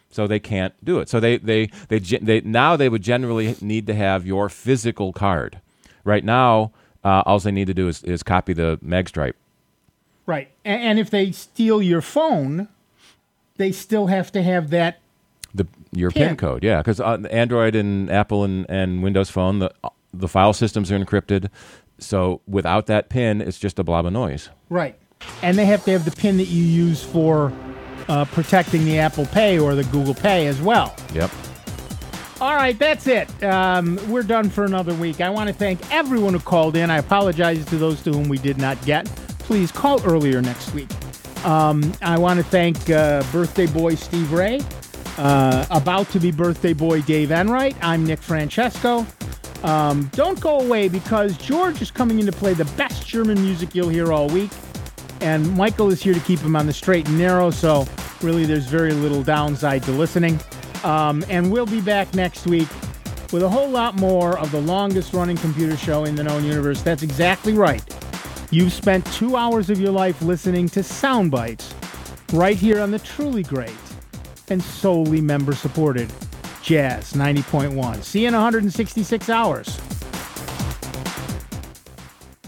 so they can't do it. So they now they would generally need to have your physical card. Right now, all they need to do is copy the magstripe. Right, and if they steal your phone, they still have to have that your PIN code. Yeah, because Android and Apple and Windows Phone, the file systems are encrypted. So without that PIN, it's just a blob of noise. Right. And they have to have the PIN that you use for protecting the Apple Pay or the Google Pay as well. Yep. All right, that's it. We're done for another week. I want to thank everyone who called in. I apologize to those to whom we did not get. Please call earlier next week. I want to thank birthday boy Steve Ray, about to be birthday boy Dave Enright. I'm Nick Francesco. Don't go away because George is coming in to play the best German music you'll hear all week. And Michael is here to keep him on the straight and narrow, so really there's very little downside to listening. And we'll be back next week with a whole lot more of the longest running computer show in the known universe. That's exactly right. You've spent 2 hours of your life listening to sound bites right here on the truly great and solely member-supported Jazz 90.1. See you in 166 hours.